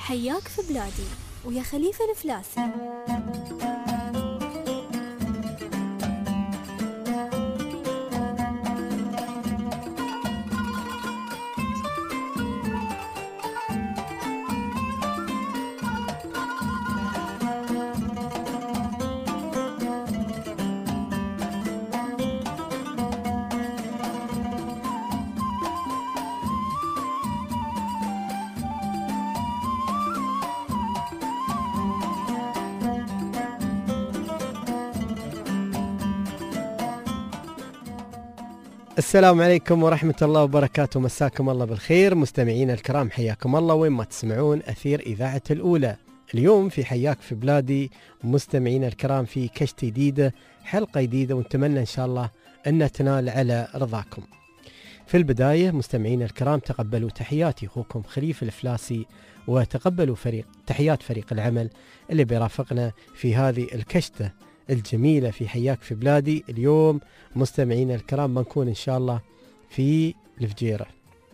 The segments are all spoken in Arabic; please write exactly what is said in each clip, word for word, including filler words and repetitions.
حياك في بلادي ويا خليفة الفلاسي. السلام عليكم ورحمة الله وبركاته، مساكم الله بالخير مستمعين الكرام، حياكم الله وين ما تسمعون أثير إذاعة الأولى. اليوم في حياك في بلادي مستمعين الكرام في كشت جديدة، حلقة جديدة، ونتمنى إن شاء الله أن تنال على رضاكم. في البداية مستمعين الكرام تقبلوا تحياتي أخوكم خليفة الفلاسي، وتقبلوا فريق تحيات فريق العمل اللي بيرافقنا في هذه الكشتة الجميلة في حياك في بلادي. اليوم مستمعين الكرام بنكون إن شاء الله في الفجيرة،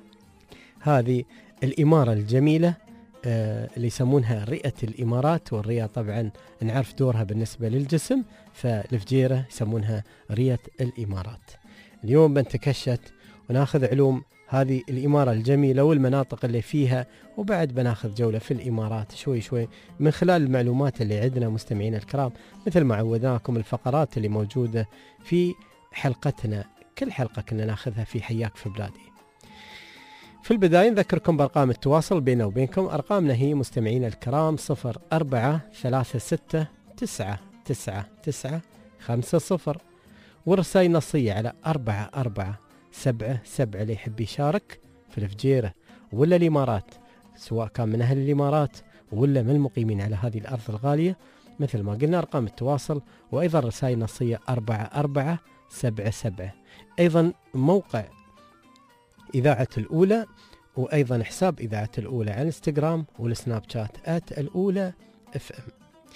هذه الإمارة الجميلة آه اللي يسمونها رئة الإمارات، والرئة طبعا نعرف دورها بالنسبة للجسم، فالفجيرة يسمونها رئة الإمارات. اليوم بنتكشت وناخذ علوم هذه الإمارة الجميلة والمناطق اللي فيها، وبعد بناخذ جولة في الإمارات شوي شوي من خلال المعلومات اللي عندنا مستمعين الكرام، مثل ما عودناكم الفقرات اللي موجودة في حلقتنا. كل حلقة كنا ناخذها في حياك في بلادي. في البداية نذكركم بأرقام التواصل بيننا وبينكم. أرقامنا هي مستمعين الكرام صفر أربعة ثلاثة ستة تسعة تسعة تسعة خمسة صفر، ورسائل نصية على أربعة أربعة سبعة سبعة اللي يحب يشارك في الفجيرة ولا الإمارات، سواء كان من أهل الإمارات ولا من المقيمين على هذه الأرض الغالية. مثل ما قلنا أرقام التواصل، وأيضا رسائل نصية أربعة أربعة سبعة سبعة. أيضا موقع إذاعة الأولى، وأيضا حساب إذاعة الأولى على الانستغرام والسناب شات آت الأولى اف ام.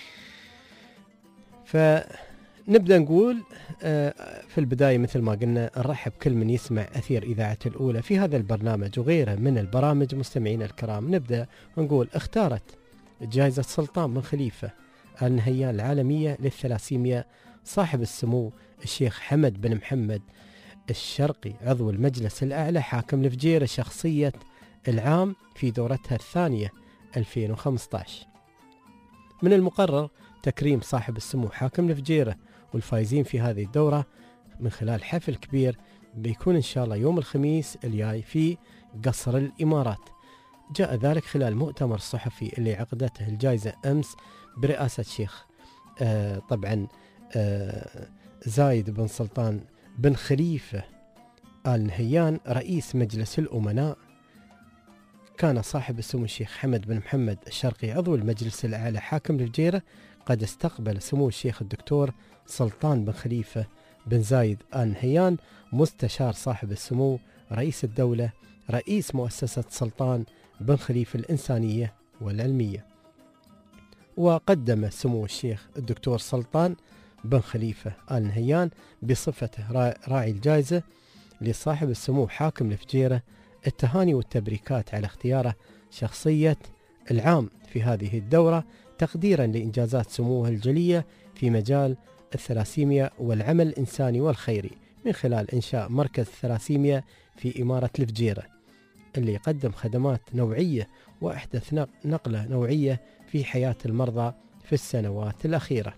فنبدأ نقول في البداية مثل ما قلنا نرحب كل من يسمع أثير إذاعة الأولى في هذا البرنامج وغيره من البرامج مستمعين الكرام. نبدأ ونقول اختارت جائزة سلطان بن خليفة آل نهيان العالمية للثلاسيميا صاحب السمو الشيخ حمد بن محمد الشرقي عضو المجلس الأعلى حاكم الفجيرة شخصية العام في دورتها الثانية ألفين وخمسة عشر. من المقرر تكريم صاحب السمو حاكم الفجيرة والفائزين في هذه الدورة من خلال حفل كبير بيكون إن شاء الله يوم الخميس الجاي في قصر الإمارات. جاء ذلك خلال مؤتمر صحفي اللي عقدته الجائزة أمس برئاسة شيخ آه طبعا آه زايد بن سلطان بن خليفة آل نهيان رئيس مجلس الأمناء. كان صاحب السمو الشيخ حمد بن محمد الشرقي عضو المجلس الأعلى حاكم الفجيرة قد استقبل سمو الشيخ الدكتور سلطان بن خليفة بن زايد آل نهيان مستشار صاحب السمو رئيس الدولة رئيس مؤسسة سلطان بن خليفة الإنسانية والعلمية. وقدم سمو الشيخ الدكتور سلطان بن خليفة آل نهيان بصفته راعي الجائزة لصاحب السمو حاكم الفجيرة التهاني والتبريكات على اختياره شخصية العام في هذه الدورة، تقديرا لإنجازات سموه الجلية في مجال الثلاسيميا والعمل الإنساني والخيري من خلال إنشاء مركز الثلاسيميا في إمارة الفجيرة اللي يقدم خدمات نوعية وأحدث نقلة نوعية في حياة المرضى في السنوات الأخيرة.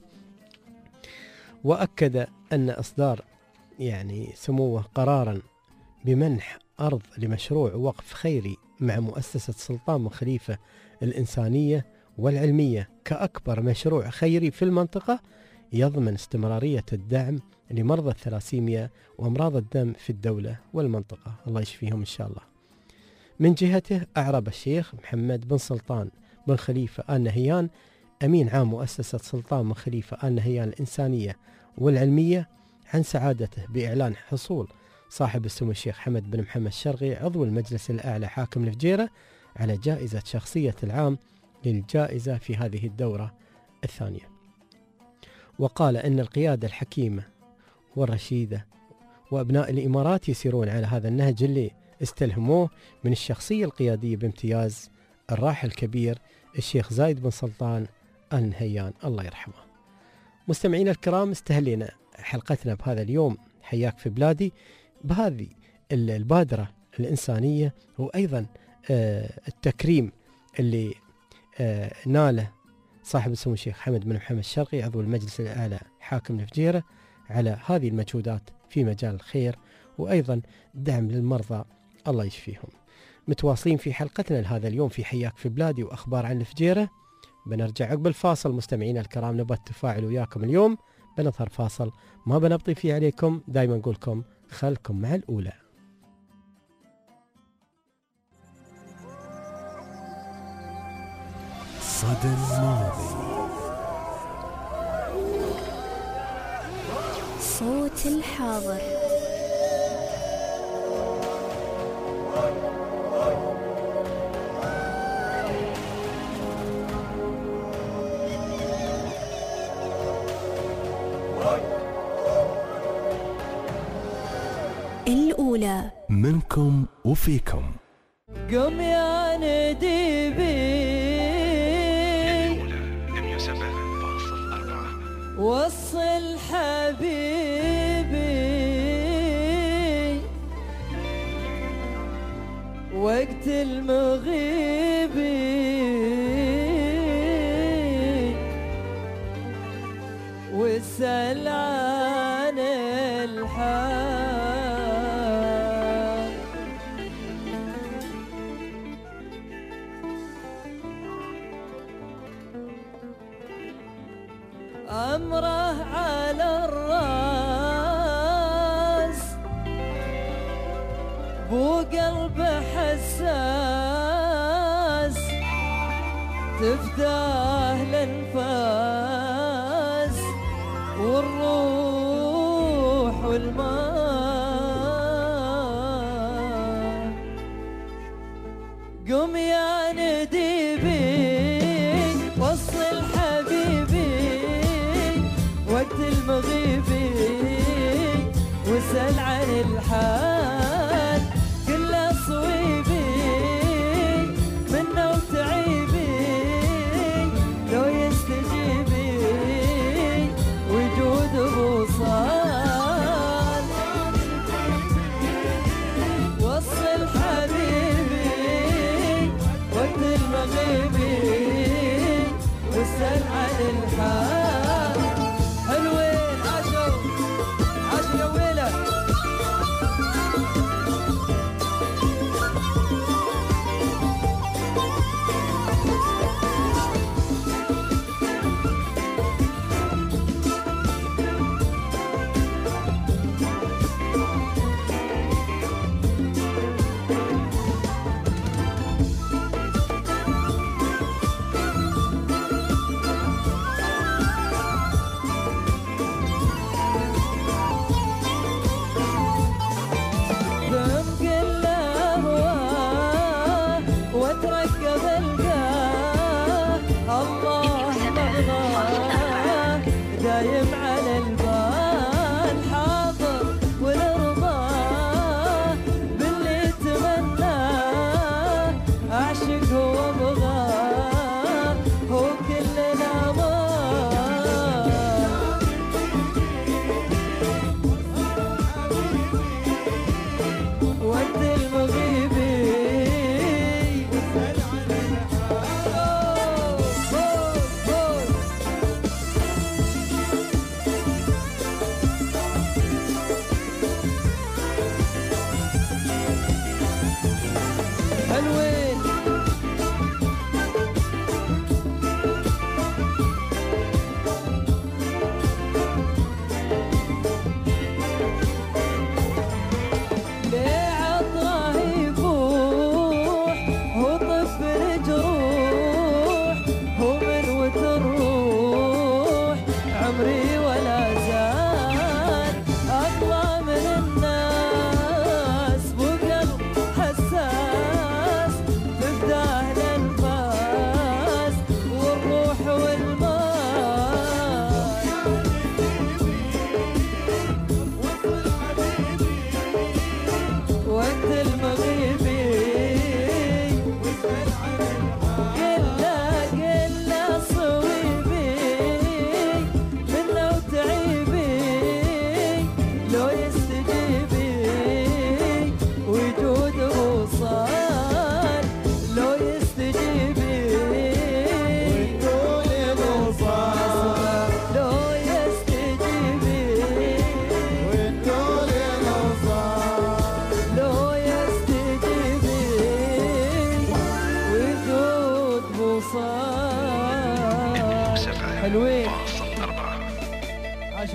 وأكد أن إصدار يعني سموه قرارا بمنح أرض لمشروع وقف خيري مع مؤسسة سلطان بن خليفة الإنسانية والعلمية كأكبر مشروع خيري في المنطقة يضمن استمرارية الدعم لمرضى الثلاسيميا وأمراض الدم في الدولة والمنطقة، الله يشفيهم إن شاء الله. من جهته أعرب الشيخ محمد بن سلطان بن خليفة آل نهيان أمين عام مؤسسة سلطان بن خليفة آل نهيان الإنسانية والعلمية عن سعادته بإعلان حصول صاحب السمو الشيخ حمد بن محمد الشرقي عضو المجلس الأعلى حاكم الفجيرة على جائزة شخصية العام للجائزة في هذه الدورة الثانية. وقال أن القيادة الحكيمة والرشيدة وأبناء الإمارات يسيرون على هذا النهج اللي استلهموه من الشخصية القيادية بامتياز الراحل الكبير الشيخ زايد بن سلطان آل نهيان الله يرحمه. مستمعينا الكرام، استهلينا حلقتنا بهذا اليوم حياك في بلادي بهذه البادرة الإنسانية، وأيضا التكريم اللي ناله صاحب السمو الشيخ حمد بن محمد الشرقي عضو المجلس الأعلى حاكم الفجيرة على هذه المجهودات في مجال الخير وأيضا دعم للمرضى الله يشفيهم. متواصلين في حلقتنا لهذا اليوم في حياك في بلادي وأخبار عن الفجيرة. بنرجع عقب الفاصل مستمعينا الكرام، نبغى التفاعل وياكم اليوم، بنظهر فاصل ما بنبطي فيه عليكم، دايما نقولكم خلكم مع الأولى. صدى الماضي، صوت الحاضر، الأولى منكم وفيكم. قم يا نديبي الأولى مية وسبعة فاصلة أربعة، وصل حبيبي وقت المغيب، واسأل عن الحال. أمره على الراس بو قلب حساس، تفداه الأنفاس والروح والمال. قم يا نديبي وصل حبيبي وقت المغيبي، واسأل عن الحال كله صويبي، منه وتعيبي لو يستجيبي وجود بوصال. وصل حبيبي وقت المغيبي، واسأل عن الحال. حلوين عاشوا عاشوا يا ويله.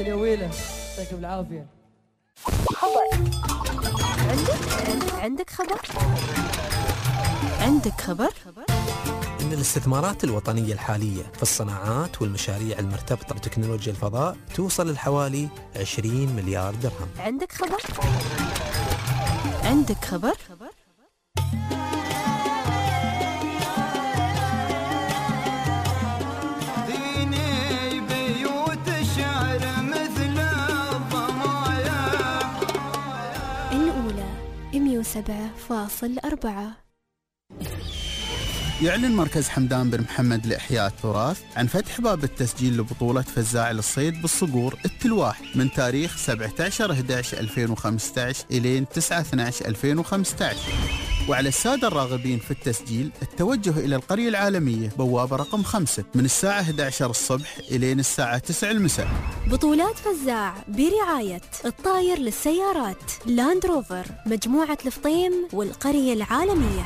تسلسل يا ويله، يعطيك بالعافيه. خبر. عندك عندك خبر؟ عندك خبر؟ إن الاستثمارات الوطنية الحالية في الصناعات والمشاريع المرتبطة بتكنولوجيا الفضاء توصل لحوالي عشرين مليار درهم. عندك خبر؟ عندك خبر؟ مئة وسبعة فاصلة أربعة. يعلن مركز حمدان بن محمد لإحياء التراث عن فتح باب التسجيل لبطولة فزاع للصيد بالصقور التلواح من تاريخ سبعة عشر إحدى عشر ألفين وخمسة عشر إلى تسعة اثنا عشر ألفين وخمسة عشر. وعلى السادة الراغبين في التسجيل التوجه إلى القرية العالمية بوابة رقم خمسة من الساعة إحدى عشر الصبح إلى الساعة تسعة المساء. بطولات فزاع برعاية الطاير للسيارات، لاند روفر، مجموعة الفطيم والقرية العالمية.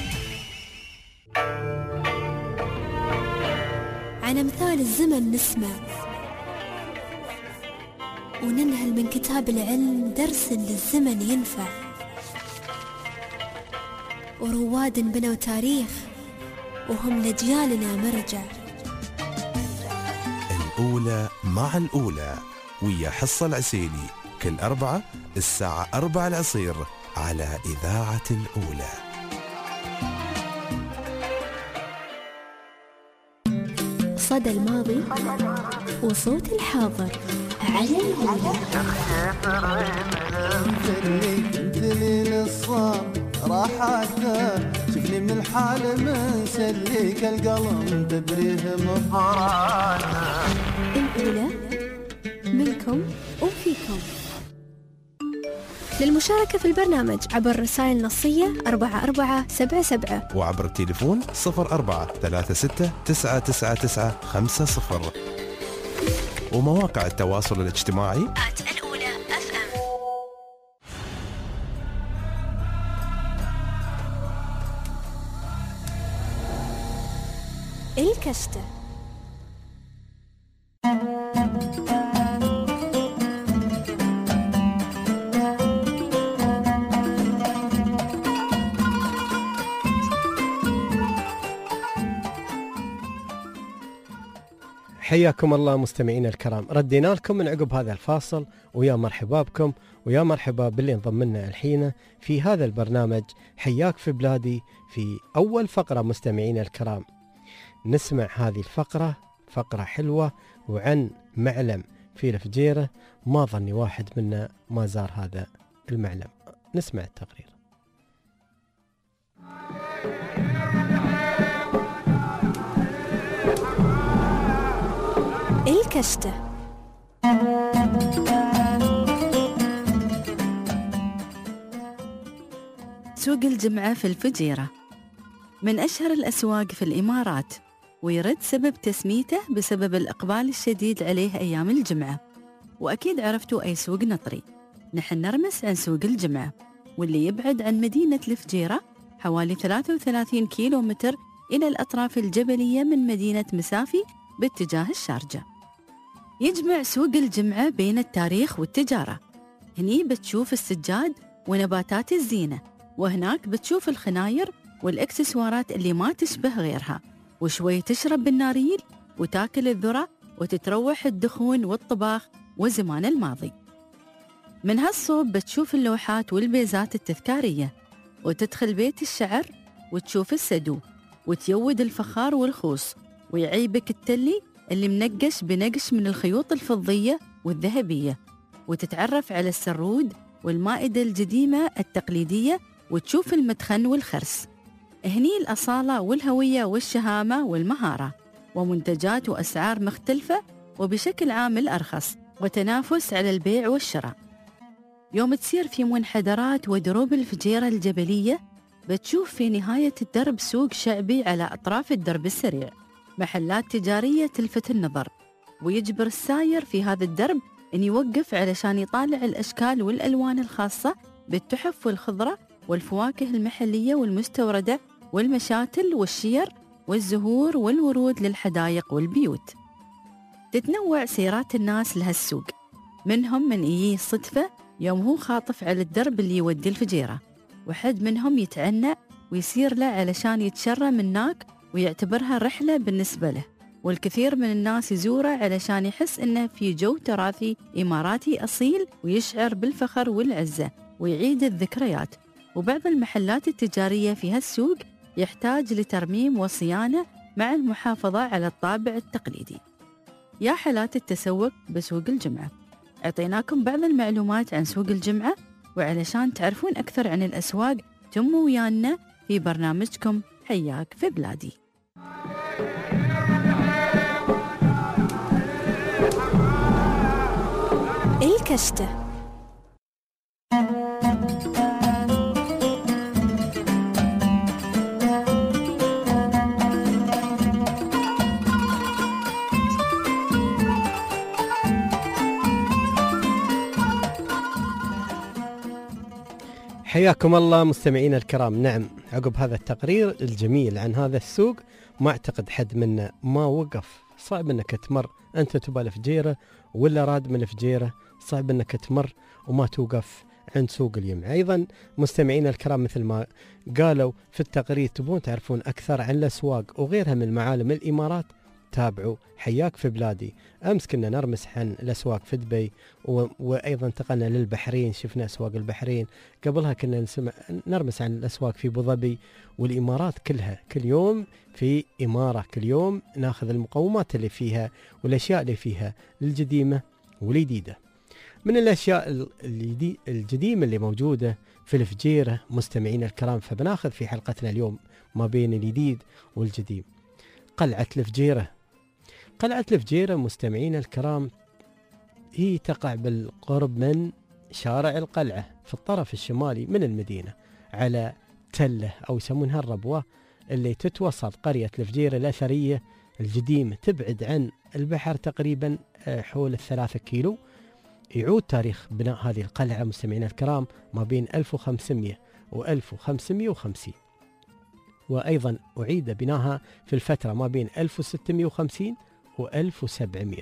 عن أمثال الزمن نسمع وننهل من كتاب العلم درس للزمن ينفع، ورواد بنوا تاريخ وهم لأجيالنا مرجع. الأولى مع الأولى ويا حصة العسيلي كل أربعة الساعة أربعة العصير على إذاعة الأولى. صدى الماضي وصوت الحاضر على الأولى. دليل الصام راحته شفني من الحال من سليك القلم تبريه مفراته. الأولى منكم وفيكم. للمشاركة في البرنامج عبر رسائل نصية أربعة أربعة سبعة سبعة وعبر التليفون صفر أربعة ثلاثة ستة تسعة تسعة تسعة خمسة صفر ومواقع التواصل الاجتماعي الأولى أف أم. الكشتة. حياكم الله مستمعين الكرام، ردينا لكم من عقب هذا الفاصل، ويا مرحبا بكم ويا مرحبا باللي انضم لنا الحين في هذا البرنامج حياك في بلادي. في أول فقرة مستمعين الكرام نسمع هذه الفقرة، فقرة حلوة وعن معلم في الفجيرة، ما ظني واحد منا ما زار هذا المعلم. نسمع التقرير. الكشتة. سوق الجمعة في الفجيرة من أشهر الأسواق في الإمارات، ويرد سبب تسميته بسبب الإقبال الشديد عليه أيام الجمعة. وأكيد عرفتوا أي سوق نطري. نحن نرمس عن سوق الجمعة، واللي يبعد عن مدينة الفجيرة حوالي ثلاثة وثلاثين كيلو متر إلى الأطراف الجبلية من مدينة مسافي باتجاه الشارجة. يجمع سوق الجمعة بين التاريخ والتجارة. هني بتشوف السجاد ونباتات الزينة، وهناك بتشوف الخناير والإكسسوارات اللي ما تشبه غيرها، وشوي تشرب بالناريل وتاكل الذرة وتتروح الدخون والطباخ وزمان الماضي. من هالصوب بتشوف اللوحات والبيزات التذكارية، وتدخل بيت الشعر وتشوف السدو وتيود الفخار والخوص، ويعيبك التلي اللي منقش بنقش من الخيوط الفضية والذهبية، وتتعرف على السرود والمائدة الجديمة التقليدية، وتشوف المدخن والخرس. هني الأصالة والهوية والشهامة والمهارة، ومنتجات وأسعار مختلفة وبشكل عام الأرخص، وتنافس على البيع والشراء. يوم تسير في منحدرات ودروب الفجيرة الجبلية بتشوف في نهاية الدرب سوق شعبي على أطراف الدرب السريع، محلات تجارية تلفت النظر، ويجبر الساير في هذا الدرب أن يوقف علشان يطالع الأشكال والألوان الخاصة بالتحف والخضرة والفواكه المحلية والمستوردة والمشاتل والشير والزهور والورود للحدائق والبيوت. تتنوع سيرات الناس لهالسوق منهم من يجي صدفة يوم هو خاطف على الدرب اللي يودي الفجيرة، وحد منهم يتعنى ويصير له علشان يتشرى من هناك ويعتبرها رحلة بالنسبة له، والكثير من الناس يزوره علشان يحس إنه في جو تراثي إماراتي أصيل ويشعر بالفخر والعزة ويعيد الذكريات. وبعض المحلات التجارية في هالسوق يحتاج لترميم وصيانة مع المحافظة على الطابع التقليدي. يا حالات التسوق بسوق الجمعة، أعطيناكم بعض المعلومات عن سوق الجمعة، وعلشان تعرفون أكثر عن الأسواق تموا ويانا في برنامجكم حياك في بلادي. الكشتة. حياكم الله مستمعين الكرام. نعم، عقب هذا التقرير الجميل عن هذا السوق، ما اعتقد حد منا ما وقف. صعب انك تمر انت تبى الفجيرة ولا راد من الفجيرة، صعب انك تمر وما توقف عند سوق الجمعة. ايضا مستمعين الكرام، مثل ما قالوا في التقرير، تبون تعرفون اكثر عن الاسواق وغيرها من معالم الامارات، تابعوا حياك في بلادي. امس كنا نرمس عن الاسواق في دبي، و... وايضا انتقلنا للبحرين، شفنا اسواق البحرين. قبلها كنا نسمع نرمس عن الاسواق في ابو ظبي والامارات كلها. كل يوم في اماره، كل يوم ناخذ المقومات اللي فيها والاشياء اللي فيها القديمه والجديده. من الاشياء الجدي... القديمه اللي موجوده في الفجيره مستمعين الكرام، فبناخذ في حلقتنا اليوم ما بين الجديد والقديم. قلعه الفجيره. قلعة الفجيرة مستمعين الكرام هي تقع بالقرب من شارع القلعة في الطرف الشمالي من المدينة، على تلة أو يسمونها الربوة، اللي تتوسط قرية الفجيرة الأثرية القديمة، تبعد عن البحر تقريبا حول الثلاثة كيلو. يعود تاريخ بناء هذه القلعة مستمعين الكرام ما بين ألف وخمسمئة و ألف وخمسمئة وخمسين، وأيضا أعيد بناها في الفترة ما بين ألف وستمئة وخمسين و ألف وسبعمئة،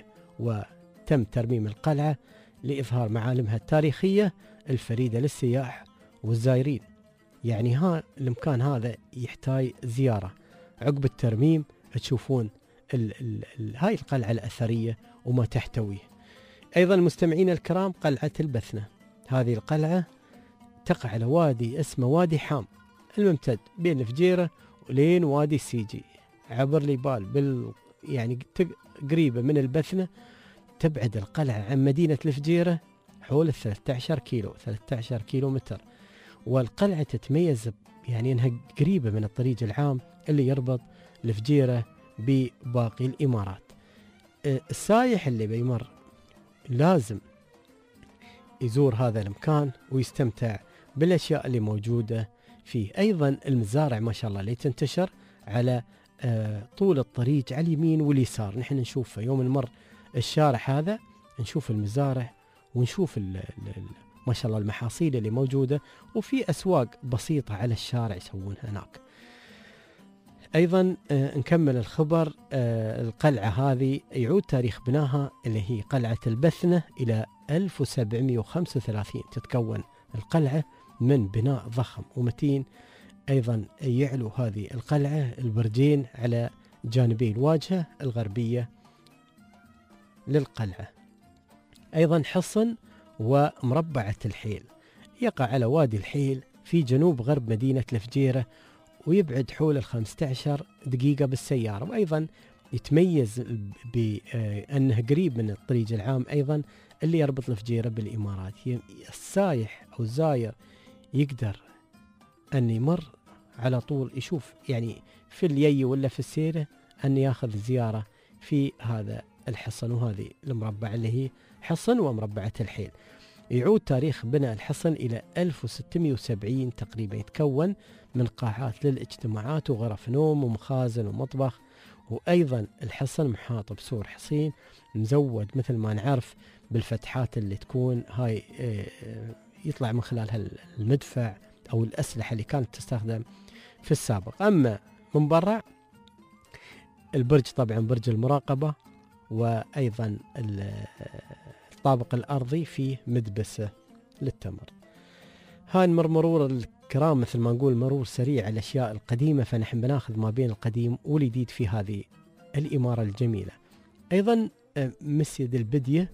وتم ترميم القلعة لإظهار معالمها التاريخية الفريدة للسياح والزائرين. يعني ها المكان هذا يحتاج زيارة. عقب الترميم تشوفون ال ال ال هاي القلعة الأثرية وما تحتويه. أيضا مستمعين الكرام، قلعة البثنة. هذه القلعة تقع على وادي اسمه وادي حام، الممتد بين الفجيرة ولين وادي السيجي، عبر ليبال بال يعني قريبة من البثنة. تبعد القلعة عن مدينة الفجيرة حول ثلاثة عشر كيلو ثلاثة عشر كيلو متر. والقلعة تتميز يعني أنها قريبة من الطريق العام اللي يربط الفجيرة بباقي الإمارات. السايح اللي بيمر لازم يزور هذا المكان ويستمتع بالأشياء اللي موجودة فيه. أيضا المزارع ما شاء الله اللي تنتشر على آه طول الطريق على اليمين واليسار، نحن نشوفه يوم نمر الشارع هذا، نشوف المزارع ونشوف ال ال ما شاء الله المحاصيل اللي موجودة، وفي أسواق بسيطة على الشارع يسوونها هناك. أيضا آه نكمل الخبر. آه القلعة هذه يعود تاريخ بناها اللي هي قلعة البثنة إلى ألف وسبعمئة وخمسة وثلاثين. تتكون القلعة من بناء ضخم ومتين. أيضا يعلو هذه القلعة البرجين على جانبي الواجهة الغربية للقلعة. أيضا حصن ومربعة الحيل، يقع على وادي الحيل في جنوب غرب مدينة الفجيرة، ويبعد حول الخمسة عشر دقيقة بالسيارة. وأيضا يتميز بأنه قريب من الطريق العام أيضا اللي يربط الفجيرة بالإمارات. السايح أو الزاير يقدر أن يمر على طول، يشوف يعني في اليي ولا في السيرة أن يأخذ زيارة في هذا الحصن وهذه المربع اللي هي حصن ومربعة الحيل. يعود تاريخ بناء الحصن إلى ألف وستمئة وسبعين تقريبا. يتكون من قاعات للاجتماعات وغرف نوم ومخازن ومطبخ. وأيضا الحصن محاط بسور حصين مزود مثل ما نعرف بالفتحات اللي تكون هاي يطلع من خلالها المدفع أو الأسلحة اللي كانت تستخدم في السابق. أما من برا البرج طبعا برج المراقبة، وأيضا الطابق الأرضي فيه مدبسة للتمر. هاي مرور الكرام مثل ما نقول مرور سريع على الأشياء القديمة، فنحن بناخذ ما بين القديم والجديد في هذه الإمارة الجميلة. أيضا مسجد البدية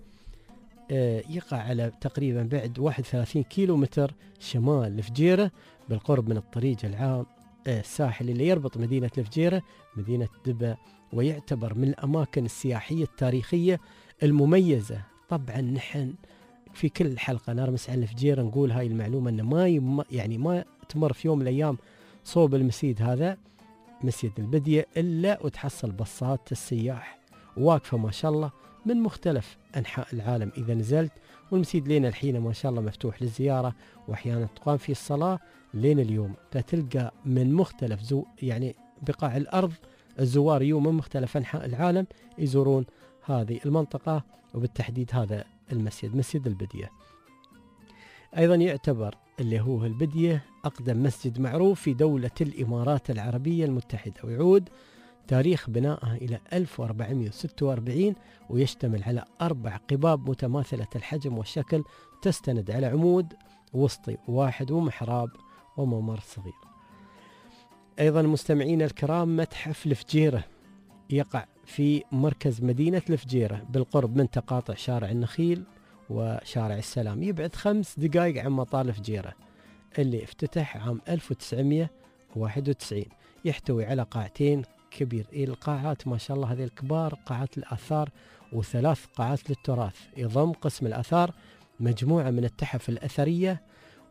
يقع على تقريبا بعد واحد وثلاثين كيلو متر شمال الفجيرة، بالقرب من الطريق العام الساحلي اللي يربط مدينة الفجيرة مدينة دبا، ويعتبر من الأماكن السياحية التاريخية المميزة. طبعا نحن في كل حلقة نرمس على الفجيرة نقول هاي المعلومة، أن ما يم يعني ما تمر في يوم من الأيام صوب المسجد هذا مسجد البدية إلا وتحصل بصات السياح واقفة ما شاء الله من مختلف أنحاء العالم إذا نزلت. والمسجد لين الحين ما شاء الله مفتوح للزيارة، وأحيانا تقام فيه الصلاة لين اليوم. تلقى من مختلف زو يعني بقاع الأرض الزوار يوم من مختلف أنحاء العالم يزورون هذه المنطقة، وبالتحديد هذا المسجد مسجد البدية. أيضا يعتبر اللي هو البدية أقدم مسجد معروف في دولة الإمارات العربية المتحدة، ويعود تاريخ بنائها إلى ألف وأربعمائة وستة وأربعين، ويشتمل على أربع قباب متماثلة الحجم والشكل تستند على عمود وسطي واحد ومحراب وممر صغير. أيضا مستمعين الكرام متحف الفجيرة يقع في مركز مدينة الفجيرة بالقرب من تقاطع شارع النخيل وشارع السلام، يبعد خمس دقائق عن مطار الفجيرة اللي افتتح عام ألف وتسعمائة وواحد وتسعين. يحتوي على قاعتين كبير، القاعات ما شاء الله هذه الكبار قاعات الآثار، وثلاث قاعات للتراث. يضم قسم الآثار مجموعة من التحف الأثرية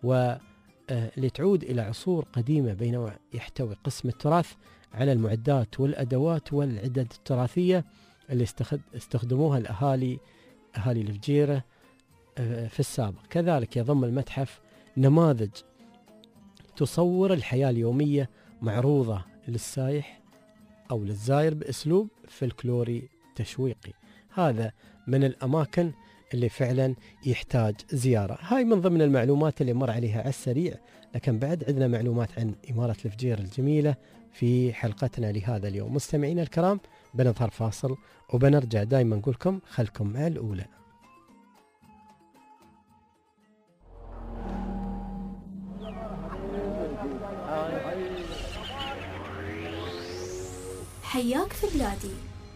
واللي تعود إلى عصور قديمة، بينما يحتوي قسم التراث على المعدات والأدوات والعدد التراثية اللي استخدموها الأهالي أهالي الفجيرة في السابق. كذلك يضم المتحف نماذج تصور الحياة اليومية معروضة للسائح أو للزائر بأسلوب فلكلوري تشويقي. هذا من الأماكن اللي فعلا يحتاج زيارة. هاي من ضمن المعلومات اللي مر عليها على السريع، لكن بعد عندنا معلومات عن إمارة الفجيرة الجميلة في حلقتنا لهذا اليوم. مستمعين الكرام بنظهر فاصل وبنرجع. دايما نقول لكم خلكم مع الأولى. حياك في بلادي.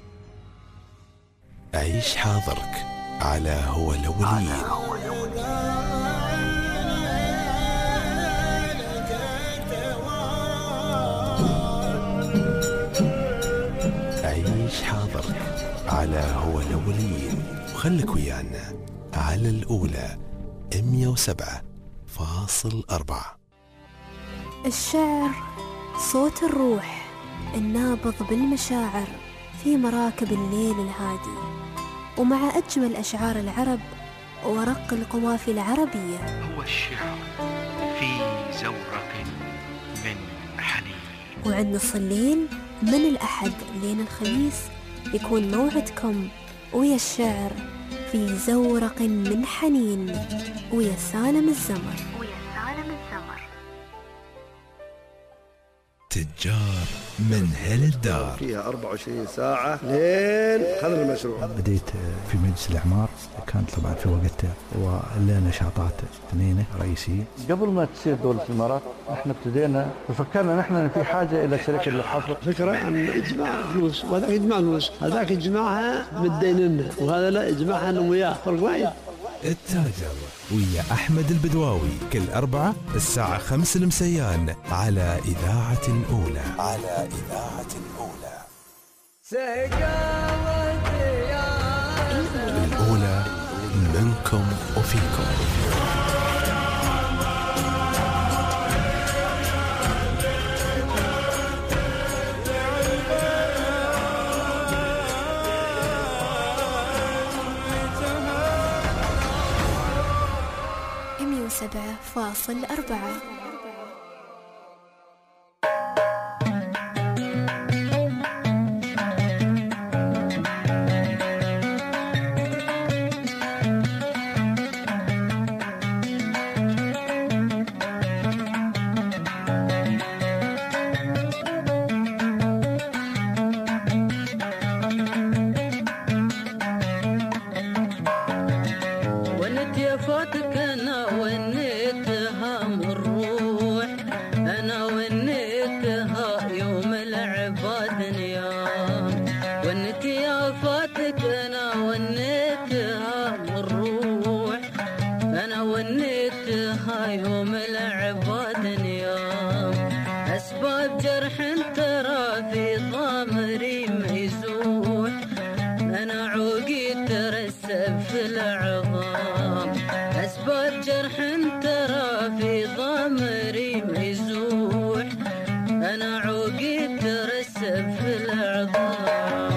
عيش حاضرك على هو الأولين. عيش حاضرك على هو الأولين، وخلك ويانا على الأولى مئة وسبعة فاصل أربعة. الشعر صوت الروح النابض بالمشاعر في مراكب الليل الهادي، ومع أجمل أشعار العرب ورق القوافي العربية. هو الشعر في زورق من حنين. وعند نص الليل من الأحد لين الخميس يكون موعدكم ويا الشعر في زورق من حنين ويا سالم الزمر. ويا سالم الزمر. تجار من هالدار فيها أربعة وعشرين ساعة لين خلال المشروع. بديت في مجلس الإعمار، كانت طبعا في وقتها ولنا نشاطات اثنين رئيسية. قبل ما تصير دولة الإمارات احنا ابتدينا وفكرنا نحن ان في حاجة إلى شركة للحفر. فكرة عن إجماع فلوس، وهذاك يجمع فلوس، هذاك يجمعها متديننا، وهذا لا يجمعها أنا وياه، فرق وايد. التاجر ويا أحمد البدواوي كل أربعة الساعة خمس المسيان على إذاعة الأولى. على إذاعة الأولى. الأولى منكم وفيكم. مئة وسبعة فاصل أربعة. دنيا أسباب جرح ترى في ضمري ميزوح أنا عوقي ترسب في العظام أسباب جرح ترى في ضمري ميزوح أنا عوقي ترسب في العظام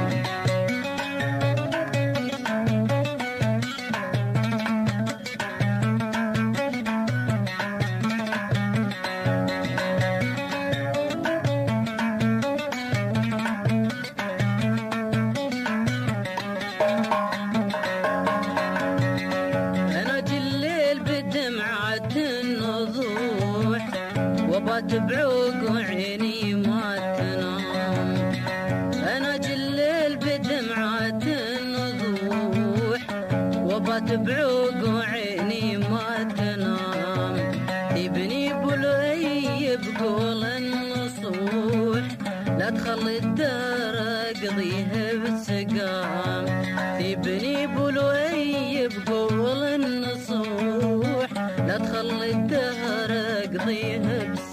بعوق وعيني ما تنام أنا جليل بدمعة النضوح وبات بعوق وعيني ما تنام يبني بلوي بقول النصوح لا تخلي الدار أقضيها بالسقام يبني بلوي بقول النصوح لا تخلي الدار أقضيها بالسقام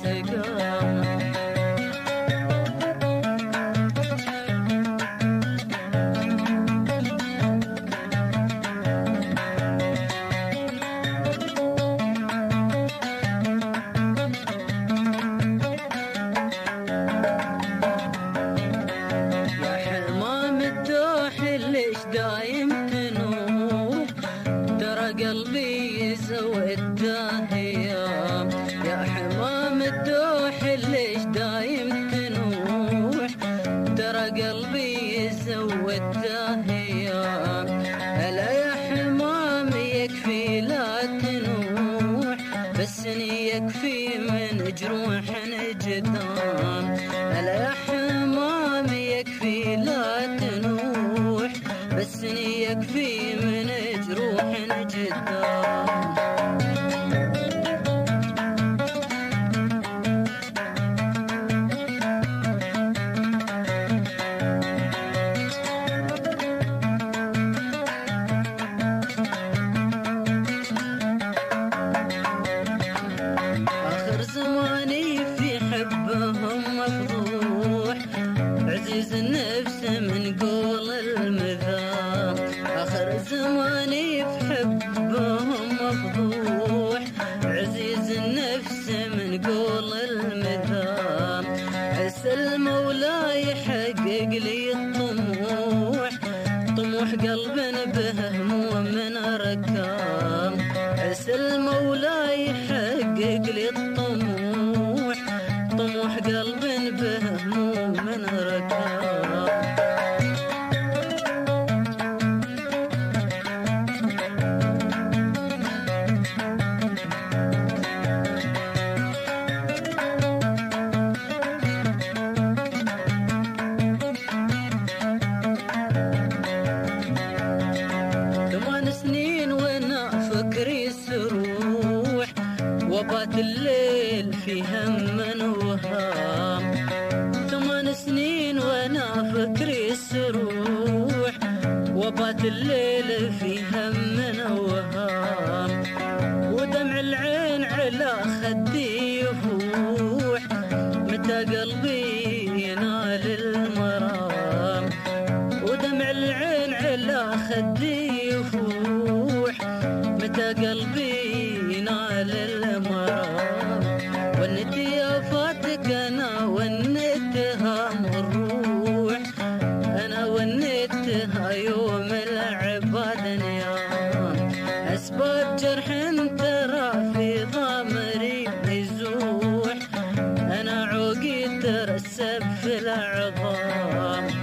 يكفي من جروح جدام هلا يا حمام يكفي لا تنوح بس يكفي من جروح جدام النفس من قول المذاق آخر زماني في حبهم مفضوح عزيز النفس من قول المذاق حس المولى يحقق لي الطموح طموح قلب بهموم من ركام حس المولى يحقق لي الطموح طموح قلب بهموم من ركام ثمان سنين وانا فكري سروح وبات الليل في هم وهام ثمان سنين وانا فكري سروح وبات الليل في هم وهام ودمع العين على خدي يفوح متى قلبي ينال المرام ودمع العين على خدي يفوح متى قلبي ينال المرام ونتي يا فاتك انا ونتها الروح انا ونتها يوم العباد نيام اسباب جرح ترى في ضمري يزوح انا عوقي ترسب في العظام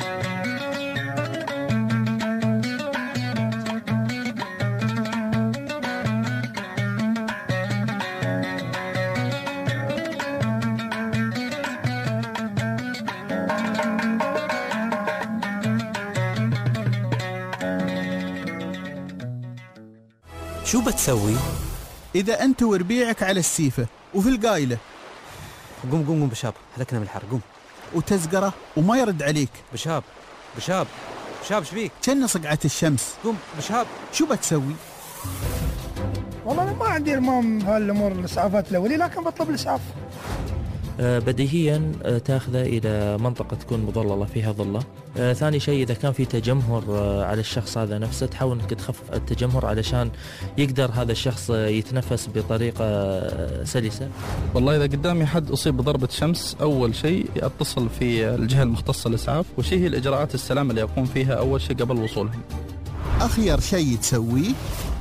شو بتسوي؟ إذا أنت وربيعك على السيفة وفي القايلة قوم قوم قوم بشاب هلكنا من الحر قوم وتزقره وما يرد عليك بشاب بشاب بشاب شبيك كأن صقعة الشمس قوم بشاب شو بتسوي؟ والله أنا ما عندي المام بهالأمور الإسعافات الأولية، لكن بطلب الإسعاف. بديهيا تاخذه إلى منطقة تكون مظللة فيها ظلة. ثاني شيء إذا كان في تجمهر على الشخص هذا نفسه تحاول أنك تخفف التجمهر علشان يقدر هذا الشخص يتنفس بطريقة سلسة. والله إذا قدامي حد أصيب بضربة شمس، أول شيء أتصل في الجهة المختصة للإسعاف، وش هي الإجراءات السلامة اللي يقوم فيها أول شيء قبل وصولهم. أخير شيء تسويه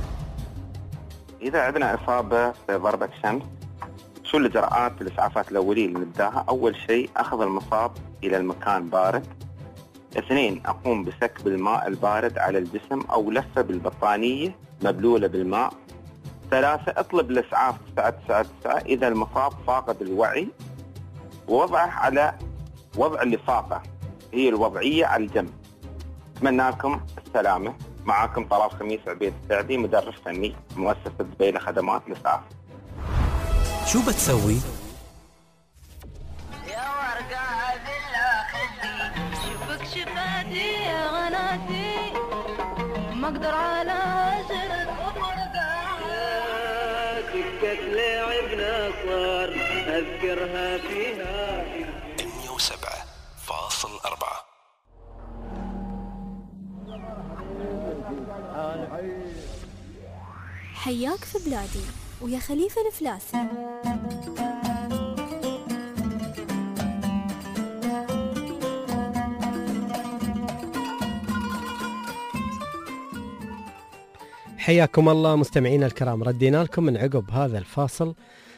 إذا عندنا إصابة بضربة شمس، شو الإجراءات الإسعافات الأولية اللي نبداها؟ أول شيء أخذ المصاب إلى المكان بارد. اثنين، أقوم بسكب الماء البارد على الجسم أو لفة بالبطانية مبلولة بالماء. ثلاثة، اطلب الإسعاف تسعة تسعة تسعة إذا المصاب فاقد الوعي، ووضعه على وضع اللفافة، هي الوضعية على الجنب. أتمنى لكم السلامة. معاكم طلال خميس عبيد السعدي، مدرب فني مؤسسة دبي خدمات الإسعاف. شو بتسوي؟ يا ورقة بالله خدي، شوفك شفاتي يا غناتي، ما اقدر على عشرة ورقة. سكة لعبنا صار اذكرها فيها مية وسبعة فاصل أربعة. حياك في بلادي ويا خليفة الفلاسي. حياكم الله مستمعينا الكرام، ردينا لكم من عقب هذا الفاصل.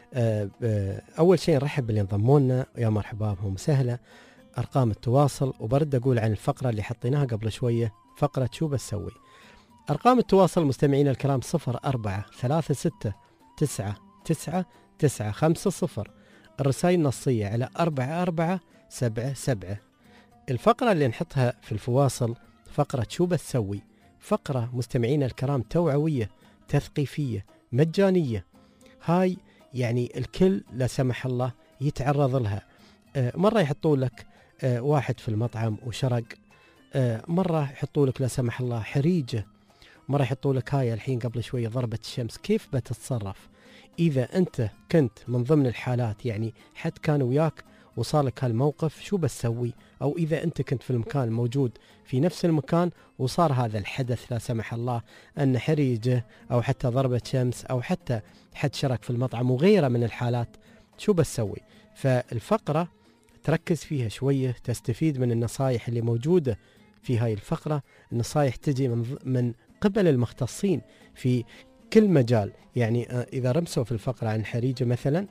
أول شيء نرحب باللي انضموا لنا، يا مرحبا بهم سهلة. أرقام التواصل، وبرد أقول عن الفقرة اللي حطيناها قبل شوية، فقرة شو بسوي. أرقام التواصل مستمعينا الكرام صفر أربعة ثلاثة ستة تسعة تسعة تسعة خمسة صفر. الرسائل نصية على أربعة أربعة سبعة سبعة. الفقرة اللي نحطها في الفواصل فقرة شو بتسوي، فقرة مستمعينا الكرام توعوية تثقيفية مجانية. هاي يعني الكل لا سمح الله يتعرض لها. آه مرة يحطوا لك آه واحد في المطعم وشرق، آه مرة يحطوا لك لا سمح الله حريجة، مرة يحطوا لك هاي الحين قبل شوية ضربة الشمس. كيف بتتصرف إذا أنت كنت من ضمن الحالات، يعني حد كان وياك وصالك هالموقف، شو بتسوي؟ أو إذا أنت كنت في المكان الموجود في نفس المكان وصار هذا الحدث لا سمح الله، أن حريجة أو حتى ضربة شمس أو حتى حد شرك في المطعم وغيره من الحالات، شو بتسوي؟ فالفقرة تركز فيها شوية، تستفيد من النصائح اللي موجودة في هاي الفقرة. النصائح تجي من من قبل المختصين في كل مجال. يعني إذا رمسوا في الفقرة عن حريجة مثلا،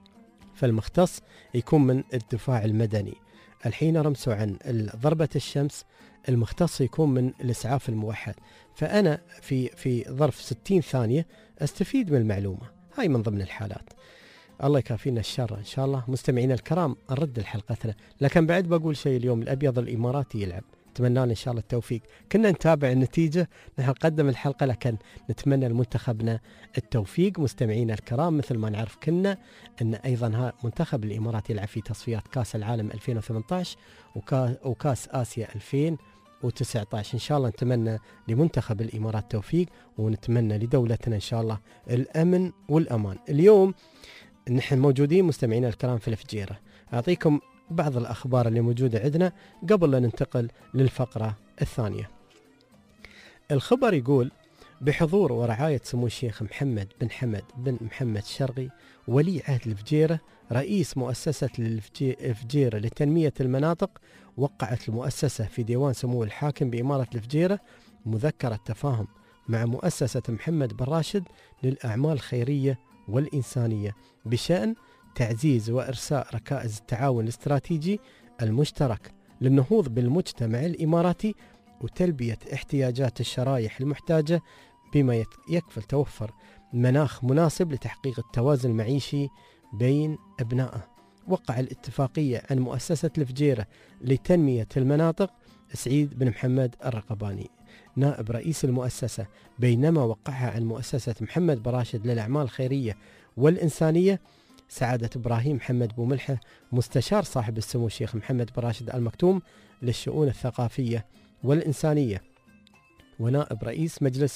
فالمختص يكون من الدفاع المدني. الحين رمسوا عن ضربة الشمس، المختص يكون من الإسعاف الموحد. فأنا في في ظرف ستين ثانية أستفيد من المعلومة هاي من ضمن الحالات. الله يكافينا الشر إن شاء الله. مستمعينا الكرام نرد لحلقتنا، لكن بعد بقول شيء، اليوم الأبيض الإماراتي يلعب، نتمنى إن شاء الله التوفيق. كنا نتابع النتيجة، نحن نقدم الحلقة، لكن نتمنى لمنتخبنا التوفيق. مستمعينا الكرام مثل ما نعرف كنا أن أيضا منتخب الإمارات يلعب في تصفيات كاس العالم ألفين وثمانية عشر وكاس آسيا ألفين وتسعة عشر. إن شاء الله نتمنى لمنتخب الإمارات التوفيق، ونتمنى لدولتنا إن شاء الله الأمن والأمان. اليوم نحن موجودين مستمعينا الكرام في الفجيرة، أعطيكم بعض الأخبار اللي موجودة عندنا قبل أن ننتقل للفقرة الثانية. الخبر يقول بحضور ورعاية سمو الشيخ محمد بن حمد بن محمد الشرقي ولي عهد الفجيرة رئيس مؤسسة الفجيرة لتنمية المناطق، وقعت المؤسسة في ديوان سمو الحاكم بإمارة الفجيرة مذكرة تفاهم مع مؤسسة محمد بن راشد للأعمال الخيرية والإنسانية بشأن تعزيز وإرساء ركائز التعاون الاستراتيجي المشترك للنهوض بالمجتمع الإماراتي وتلبية احتياجات الشرائح المحتاجة، بما يكفل توفر مناخ مناسب لتحقيق التوازن المعيشي بين أبنائه. وقع الاتفاقية عن مؤسسة الفجيرة لتنمية المناطق سعيد بن محمد الرقباني نائب رئيس المؤسسة، بينما وقعها عن مؤسسة محمد بن راشد للأعمال الخيرية والإنسانية سعادة إبراهيم محمد بوملحة مستشار صاحب السمو الشيخ محمد بن راشد المكتوم للشؤون الثقافية والإنسانية ونائب رئيس مجلس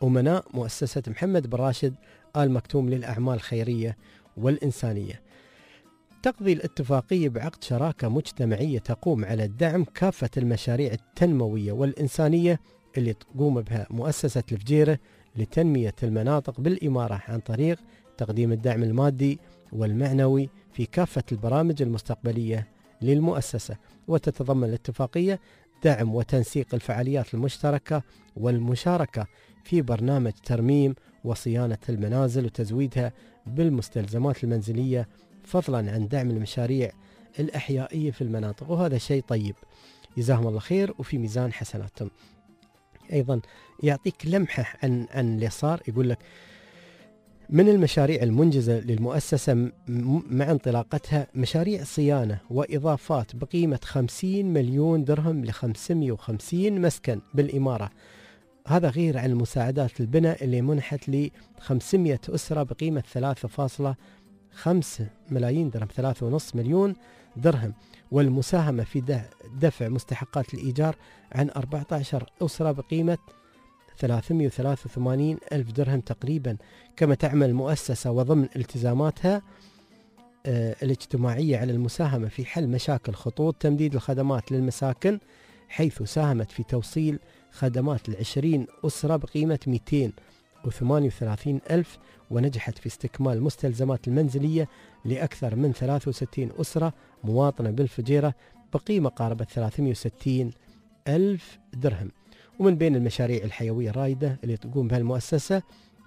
أمناء مؤسسة محمد بن راشد آل مكتوم للأعمال الخيرية والإنسانية. تقضي الاتفاقية بعقد شراكة مجتمعية تقوم على دعم كافة المشاريع التنموية والإنسانية اللي تقوم بها مؤسسة الفجيرة لتنمية المناطق بالإمارة عن طريق تقديم الدعم المادي والمعنوي في كافة البرامج المستقبلية للمؤسسة. وتتضمن الاتفاقية دعم وتنسيق الفعاليات المشتركة والمشاركة في برنامج ترميم وصيانة المنازل وتزويدها بالمستلزمات المنزلية، فضلا عن دعم المشاريع الأحيائية في المناطق، وهذا شيء طيب جزاهم الله خير وفي ميزان حسناتهم. أيضا يعطيك لمحة عن عن اللي صار، يقول لك من المشاريع المنجزة للمؤسسة مع انطلاقتها مشاريع صيانة وإضافات بقيمة خمسين مليون درهم ل خمسمئة وخمسين مسكن بالإمارة، هذا غير عن المساعدات البناء اللي منحت ل خمسمئة أسرة بقيمة ثلاثة فاصلة خمسة ملايين درهم، ثلاثة ونصف مليون درهم، والمساهمة في دفع مستحقات الإيجار عن أربعة عشر أسرة بقيمة ثلاثمئة وثلاثة وثمانين ألف درهم تقريبا. كما تعمل المؤسسة وضمن التزاماتها آه الاجتماعية على المساهمة في حل مشاكل خطوط تمديد الخدمات للمساكن، حيث ساهمت في توصيل خدمات لعشرين أسرة بقيمة مئتين وثمانية وثلاثين ألف، ونجحت في استكمال المستلزمات المنزلية لأكثر من ثلاثة وستين أسرة مواطنة بالفجيرة بقيمة قاربة ثلاثمئة وستين ألف درهم. ومن بين المشاريع الحيوية الرائدة اللي تقوم بها المؤسسة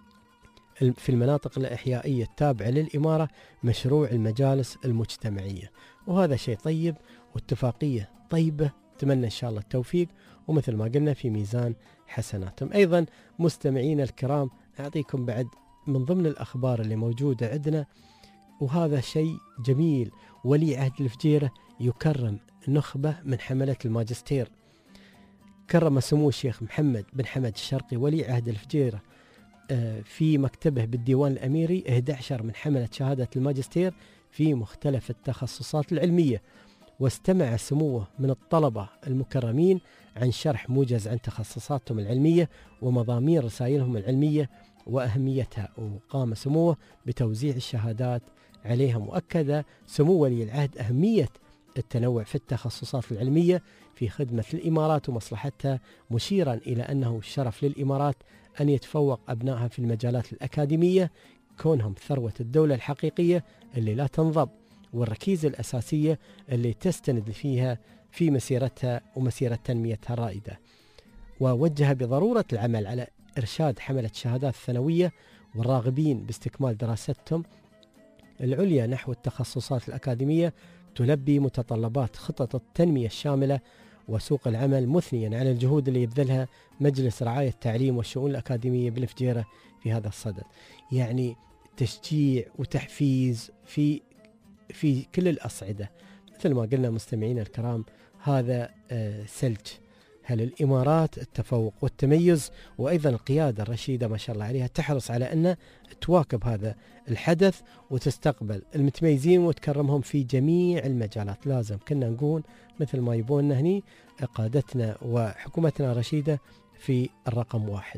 في المناطق الإحيائية التابعة للإمارة مشروع المجالس المجتمعية، وهذا شيء طيب واتفاقية طيبة، أتمنى إن شاء الله التوفيق، ومثل ما قلنا في ميزان حسناتهم. أيضا مستمعين الكرام أعطيكم بعد من ضمن الأخبار اللي موجودة عندنا، وهذا شيء جميل، ولي عهد الفجيرة يكرم نخبة من حملة الماجستير. كرم سمو الشيخ محمد بن حمد الشرقي ولي عهد الفجيرة في مكتبه بالديوان الأميري أحد عشر من حملة شهادة الماجستير في مختلف التخصصات العلمية، واستمع سموه من الطلبة المكرمين عن شرح موجز عن تخصصاتهم العلمية ومضامين رسائلهم العلمية وأهميتها، وقام سموه بتوزيع الشهادات عليهم. وأكد سمو ولي العهد أهمية التنوع في التخصصات العلمية في خدمة الإمارات ومصلحتها، مشيرا إلى أنه شرف للإمارات أن يتفوق أبنائها في المجالات الأكاديمية، كونهم ثروة الدولة الحقيقية اللي لا تنضب، والركيزة الأساسية اللي تستند فيها في مسيرتها ومسيرة تنميتها الرائدة. ووجه بضرورة العمل على إرشاد حملة الشهادات الثانوية والراغبين باستكمال دراستهم العليا نحو التخصصات الأكاديمية تلبي متطلبات خطط التنمية الشاملة وسوق العمل، مثنيا على الجهود اللي يبذلها مجلس رعاية التعليم والشؤون الأكاديمية بالفجيرة في هذا الصدد. يعني تشجيع وتحفيز في في كل الأصعدة، مثل ما قلنا مستمعين الكرام، هذا آه سلج هل الإمارات التفوق والتميز، وأيضا القيادة الرشيدة ما شاء الله عليها تحرص على أن تواكب هذا الحدث وتستقبل المتميزين وتكرمهم في جميع المجالات. لازم كنا نقول مثل ما يبوننا هني قادتنا وحكومتنا الرشيدة في الرقم واحد.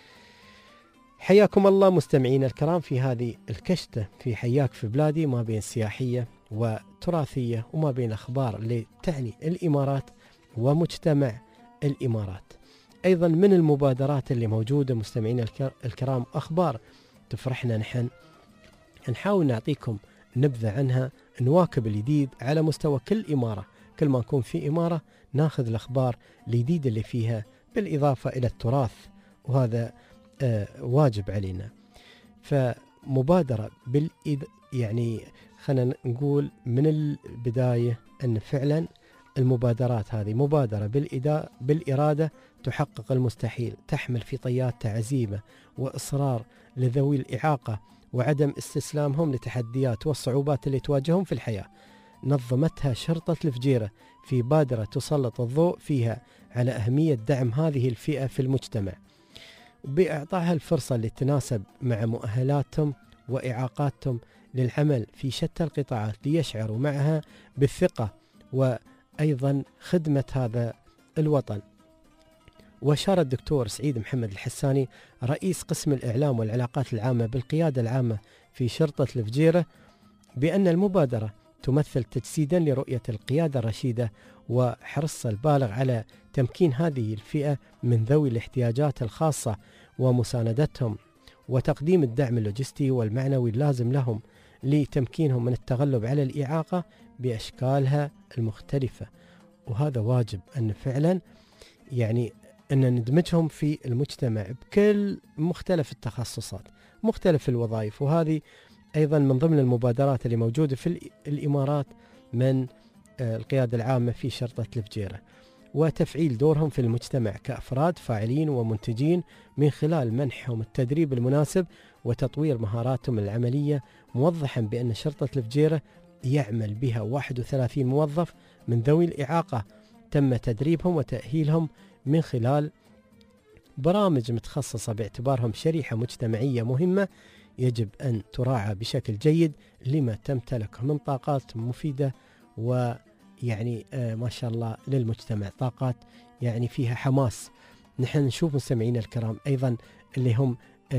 حياكم الله مستمعين الكرام في هذه الكشتة في حياك في بلادي، ما بين سياحية وتراثية وما بين أخبار اللي تعني الإمارات ومجتمع الإمارات. أيضا من المبادرات اللي موجودة مستمعين الكرام أخبار تفرحنا، نحن نحاول نعطيكم نبذة عنها، نواكب الجديد على مستوى كل إمارة، كل ما نكون في إمارة ناخذ الأخبار الجديدة اللي فيها بالإضافة إلى التراث، وهذا آه واجب علينا. فمبادرة بالإد... يعني خلينا نقول من البداية أن فعلا المبادرات هذه مبادرة بالإدا... بالإرادة تحقق المستحيل، تحمل في طياتها عزيمة وإصرار لذوي الإعاقة وعدم استسلامهم لتحديات والصعوبات اللي تواجههم في الحياة. نظمتها شرطة الفجيرة في بادرة تسلط الضوء فيها على أهمية دعم هذه الفئة في المجتمع بإعطائها الفرصة اللي تناسب مع مؤهلاتهم وإعاقاتهم للعمل في شتى القطاعات ليشعروا معها بالثقة وأيضا خدمة هذا الوطن. وأشار الدكتور سعيد محمد الحساني رئيس قسم الإعلام والعلاقات العامة بالقيادة العامة في شرطة الفجيرة بأن المبادرة تمثل تجسيدا لرؤية القيادة الرشيدة وحرصها البالغ على تمكين هذه الفئة من ذوي الاحتياجات الخاصة ومساندتهم وتقديم الدعم اللوجستي والمعنوي اللازم لهم لتمكينهم من التغلب على الإعاقة بأشكالها المختلفة. وهذا واجب أن فعلا يعني أن ندمجهم في المجتمع بكل مختلف التخصصات مختلف الوظائف. وهذه أيضا من ضمن المبادرات اللي موجودة في الإمارات من القيادة العامة في شرطة الفجيرة، وتفعيل دورهم في المجتمع كأفراد فاعلين ومنتجين من خلال منحهم التدريب المناسب وتطوير مهاراتهم العملية، موضحا بأن شرطة الفجيرة يعمل بها واحد وثلاثين موظف من ذوي الإعاقة تم تدريبهم وتأهيلهم من خلال برامج متخصصة باعتبارهم شريحة مجتمعية مهمة يجب أن تراعى بشكل جيد لما تمتلكه من طاقات مفيدة ويعني آه ما شاء الله للمجتمع، طاقات يعني فيها حماس. نحن نشوف مستمعينا الكرام أيضا اللي هم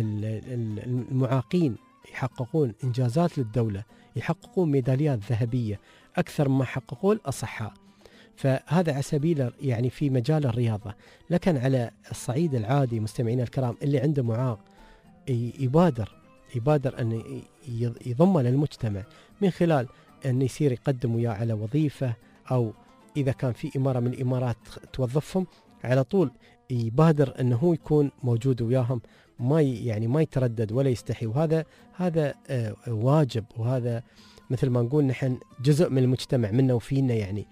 المعاقين يحققون إنجازات للدولة، يحققون ميداليات ذهبية أكثر مما حققوا الأصحاء. فهذا على سبيل يعني في مجال الرياضة، لكن على الصعيد العادي مستمعينا الكرام اللي عنده معاق يبادر يبادر أن يضم للمجتمع من خلال أن يصير يقدم وياه على وظيفة، أو إذا كان في إمارة من الإمارات توظفهم على طول يبادر أنه هو يكون موجود وياهم، ما يعني ما يتردد ولا يستحي. وهذا هذا واجب، وهذا مثل ما نقول نحن جزء من المجتمع منا وفينا يعني.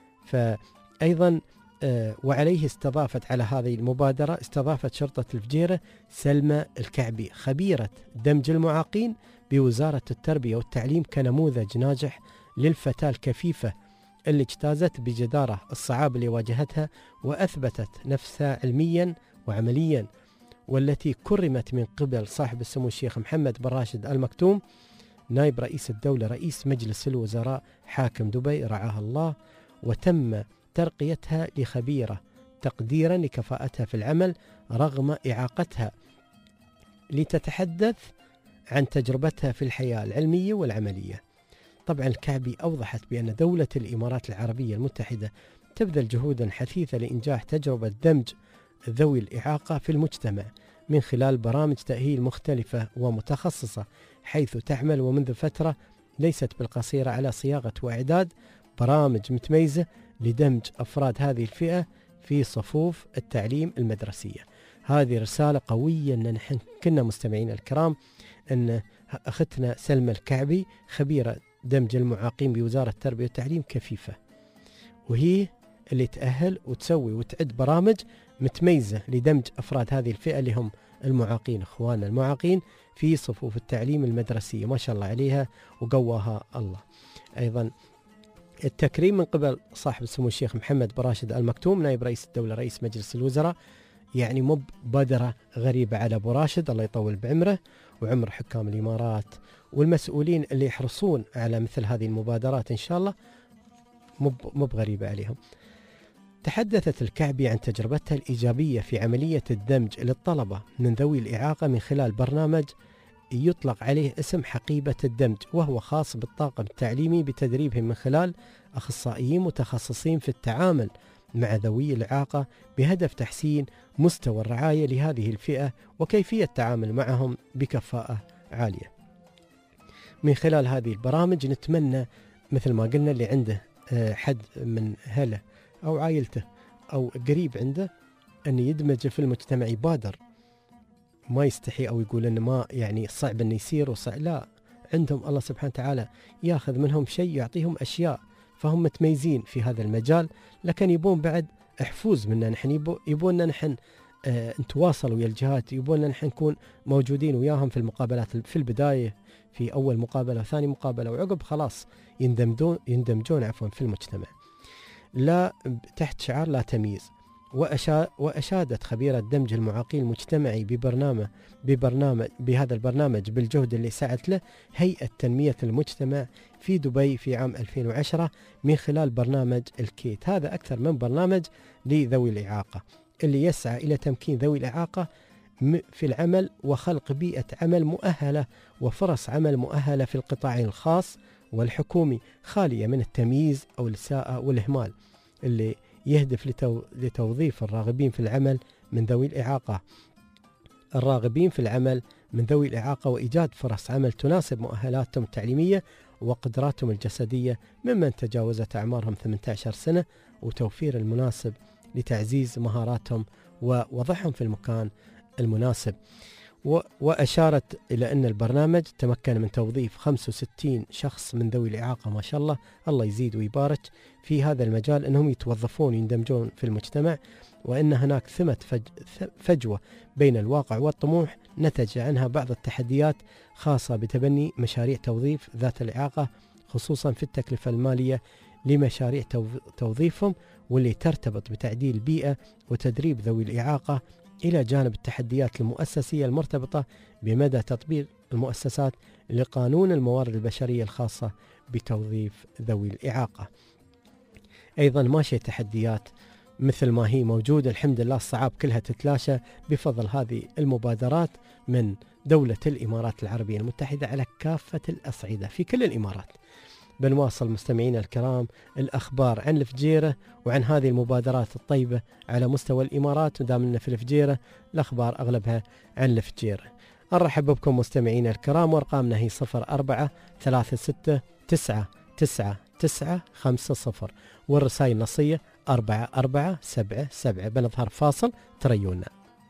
فأيضا وعليه استضافت على هذه المبادرة استضافت شرطة الفجيرة سلمى الكعبي خبيرة دمج المعاقين بوزارة التربية والتعليم كنموذج ناجح للفتاة الكفيفة اللي اجتازت بجدارة الصعاب اللي واجهتها وأثبتت نفسها علميا وعمليا، والتي كرمت من قبل صاحب السمو الشيخ محمد بن راشد آل مكتوم نائب رئيس الدولة رئيس مجلس الوزراء حاكم دبي رعاها الله، وتم ترقيتها لخبيرة تقديرا لكفاءتها في العمل رغم إعاقتها، لتتحدث عن تجربتها في الحياة العلمية والعملية. طبعا الكعبي أوضحت بأن دولة الإمارات العربية المتحدة تبذل جهودا حثيثة لإنجاح تجربة دمج ذوي الإعاقة في المجتمع من خلال برامج تأهيل مختلفة ومتخصصة، حيث تعمل ومنذ فترة ليست بالقصيرة على صياغة وإعداد برامج متميزة لدمج أفراد هذه الفئة في صفوف التعليم المدرسية. هذه رسالة قوية أن نحن كنا مستمعين الكرام أن أختنا سلمى الكعبي خبيرة دمج المعاقين بوزارة التربية والتعليم كفيفة، وهي اللي تأهل وتسوي وتعد برامج متميزة لدمج أفراد هذه الفئة اللي هم المعاقين، إخواننا المعاقين في صفوف التعليم المدرسية. ما شاء الله عليها وقواها الله. أيضا التكريم من قبل صاحب السمو الشيخ محمد بن راشد آل مكتوم نائب رئيس الدولة رئيس مجلس الوزراء، يعني مو بادرة غريبة على أبو راشد الله يطول بعمره وعمر حكام الإمارات والمسؤولين اللي يحرصون على مثل هذه المبادرات إن شاء الله مو بغريبة عليهم. تحدثت الكعبي عن تجربتها الإيجابية في عملية الدمج للطلبة من ذوي الإعاقة من خلال برنامج يطلق عليه اسم حقيبة الدمج، وهو خاص بالطاقم التعليمي بتدريبهم من خلال أخصائيين متخصصين في التعامل مع ذوي الإعاقة بهدف تحسين مستوى الرعاية لهذه الفئة وكيفية التعامل معهم بكفاءة عالية. من خلال هذه البرامج نتمنى مثل ما قلنا اللي عنده حد من أهله أو عائلته أو قريب عنده أن يدمج في المجتمع، يبادر، ما يستحي أو يقول أنه ما يعني صعب أن يصير وصعب، لا، عندهم الله سبحانه وتعالى ياخذ منهم شيء يعطيهم أشياء، فهم متميزين في هذا المجال، لكن يبون بعد حفوز منا نحن، يبوننا نحن آه نتواصل ويا الجهات، يبوننا نحن نكون موجودين وياهم في المقابلات في البداية، في أول مقابلة وثاني مقابلة، وعقب خلاص يندمجون يندمجون عفوا في المجتمع. لا تحت شعار لا تمييز. وأشادت خبيرة دمج المعاقين المجتمعي ببرنامج ببرنامج بهذا البرنامج بالجهد اللي سعت له هيئة تنمية المجتمع في دبي في عام ألفين وعشرة من خلال برنامج الكيت. هذا أكثر من برنامج لذوي الإعاقة اللي يسعى إلى تمكين ذوي الإعاقة في العمل وخلق بيئة عمل مؤهلة وفرص عمل مؤهلة في القطاع الخاص والحكومي خالية من التمييز أو الإساءة والإهمال، اللي يهدف لتو... لتوظيف الراغبين في العمل من ذوي الإعاقة الراغبين في العمل من ذوي الإعاقة وإيجاد فرص عمل تناسب مؤهلاتهم التعليمية وقدراتهم الجسدية ممن تجاوزت أعمارهم ثمانية عشر سنة، وتوفير المناسب لتعزيز مهاراتهم ووضعهم في المكان المناسب. و... وأشارت إلى أن البرنامج تمكن من توظيف خمسة وستين شخص من ذوي الإعاقة، ما شاء الله الله يزيد ويبارك في هذا المجال، أنهم يتوظفون ويندمجون في المجتمع، وأن هناك ثمة فج... فجوة بين الواقع والطموح نتج عنها بعض التحديات خاصة بتبني مشاريع توظيف ذات الإعاقة، خصوصا في التكلفة المالية لمشاريع توظيفهم، واللي ترتبط بتعديل البيئة وتدريب ذوي الإعاقة، إلى جانب التحديات المؤسسية المرتبطة بمدى تطبيق المؤسسات لقانون الموارد البشرية الخاصة بتوظيف ذوي الإعاقة. أيضا ماشية تحديات مثل ما هي موجودة، الحمد لله الصعاب كلها تتلاشى بفضل هذه المبادرات من دولة الإمارات العربية المتحدة على كافة الأصعدة في كل الإمارات. بنواصل مستمعينا الكرام الأخبار عن الفجيرة وعن هذه المبادرات الطيبة على مستوى الإمارات، ودامنا في الفجيرة الأخبار أغلبها عن الفجيرة. نرحب بكم مستمعينا الكرام، وارقامنا هي صفر أربعة ثلاثة ستة تسعة تسعة تسعة خمسة صفر، والرسائل النصية أربعة أربعة سبعة سبعة. بنظهر فاصل تريونا.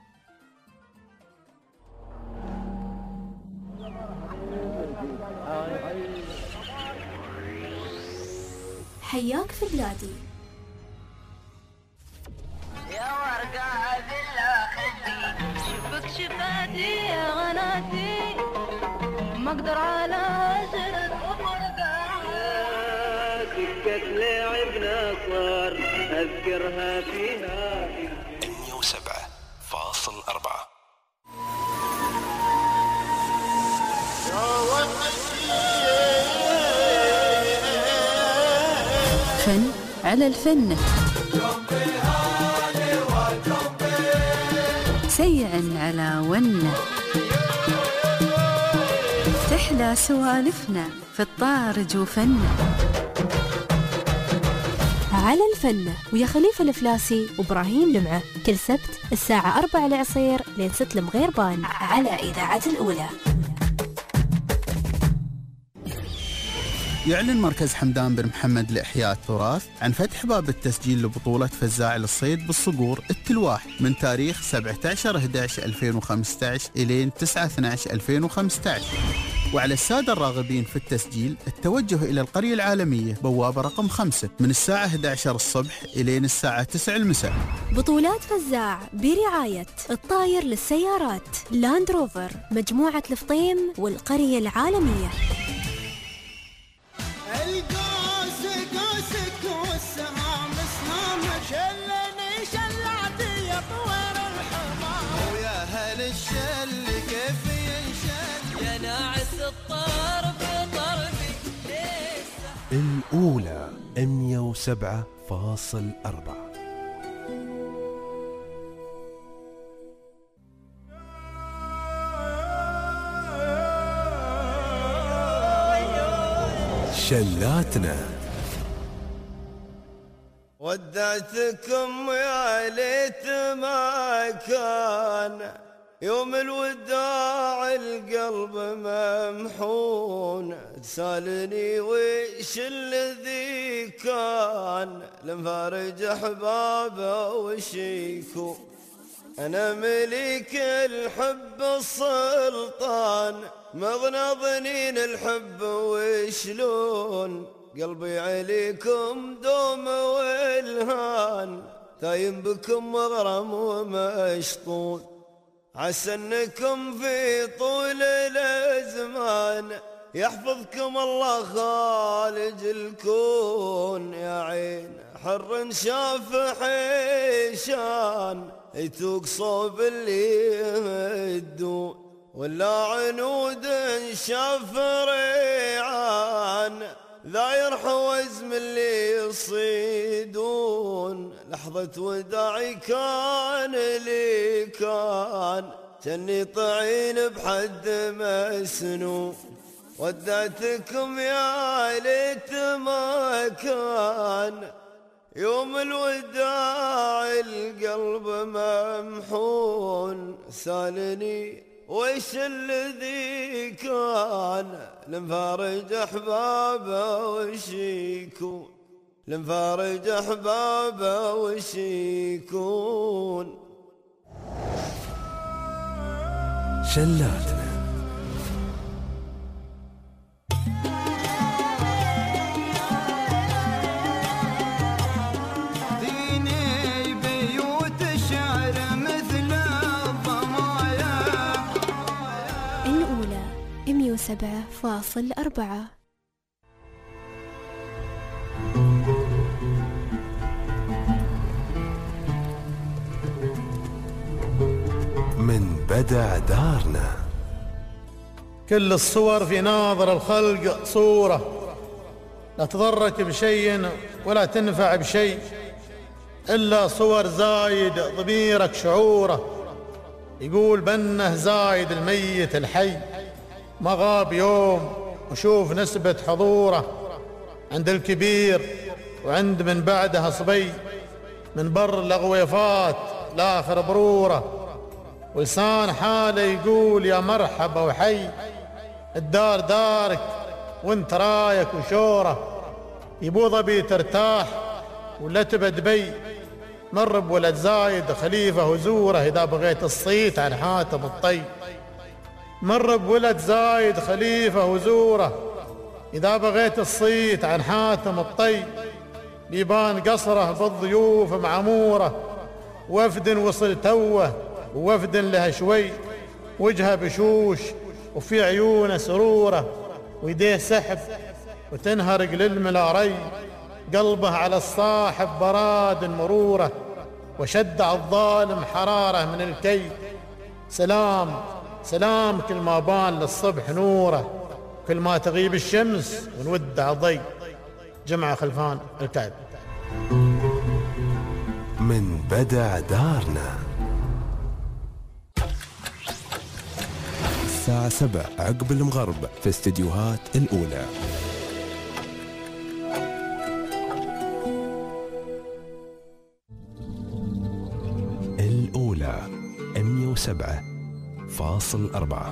حياك في بلادي يا ورقة ذلا خدي شوفك شفاتي يا غناتي ما اقدر على هجرك وفرقة سكة لعبنا صار اذكرها فيها مية وسبعة فاصل أربعة. فن على الفن، سيعا على ونه، تحلى سوالفنا في الطارج وفنه. على الفن ويا خليفة الفلاسي وإبراهيم لمعة، كل سبت الساعة أربعة العصير لين ست المغيربان على إذاعة الأولى. يعلن مركز حمدان بن محمد لإحياء التراث عن فتح باب التسجيل لبطولة فزاع للصيد بالصقور التلواح من تاريخ سبعة عشر إحدى عشر ألفين وخمسة عشر إلى تسعة اثنا عشر ألفين وخمسة عشر، وعلى السادة الراغبين في التسجيل التوجه إلى القرية العالمية بوابة رقم خمسة من الساعة إحدى عشر الصبح إلى الساعة تسعة المساء. بطولات فزاع برعاية الطاير للسيارات، لاند روفر، مجموعة الفطيم والقرية العالمية. القوس قوسك والسهام سهامك، شلني شلعتي يا طوير الحمام، ويا هل الشل كيف ينشل يا ناعس الطرب طربي لسه. الأولى مية وسبعة فاصل أربعة. شلاتنا ودعتكم يا ليت ما كان يوم الوداع القلب ممحون، تسالني وش الذي كان لمفارج احبابه وش يكون. انا مليك الحب السلطان مغنى ظنين الحب وشلون، قلبي عليكم دوم والهان تايم بكم مغرم ومشطون. عسى انكم في طول الازمان يحفظكم الله خالج الكون. يا عين حر شاف حيشان يتوق صوب اللي يهدون، ولا عنود شاف ريعان ذا يرحوز من اللي يصيدون لحظة وداعي كان لي كان جني طعين بحد مسنون ودعتكم يا ليت ما كان يوم الوداع القلب ممحون سالني وش الذي كان لمفارج أحبابه وش يكون لمفارج أحبابه وش يكون شلاتنا مئة وسبعة فاصل أربعة. من بدع دارنا. كل الصور في ناظر الخلق صورة، لا تضرك بشيء ولا تنفع بشيء إلا صور زايد ضميرك شعوره، يقول بنه زايد الميت الحي، ما غاب يوم وشوف نسبة حضوره عند الكبير وعند من بعدها صبي، من بر الأغويفات لاخر بروره، ولسان حاله يقول يا مرحبا وحي، الدار دارك وانت رايك وشوره، يبو ظبي ترتاح ولا تبى دبي، مر بولد زايد خليفة وزوره إذا بغيت الصيت عن حاتم الطي، مر بولد زايد خليفة وزوره إذا بغيت الصيت عن حاتم الطي، بيبان قصره بالضيوف معمورة، وفد وصل توه ووفد له شوي، وجهه بشوش وفي عيونه سروره، ويديه سحب وتنهرق للملاري، قلبه على الصاحب براد مروره، وشدع الظالم حراره من الكي، سلام سلام كل ما بان للصبح نوره، كل ما تغيب الشمس ونودع ضي. جمعة خلفان الكعب. من بدع دارنا. الساعة سبع عقب المغرب في استديوهات الأولى. الأولى مئة وسبعة فاصل أربعة.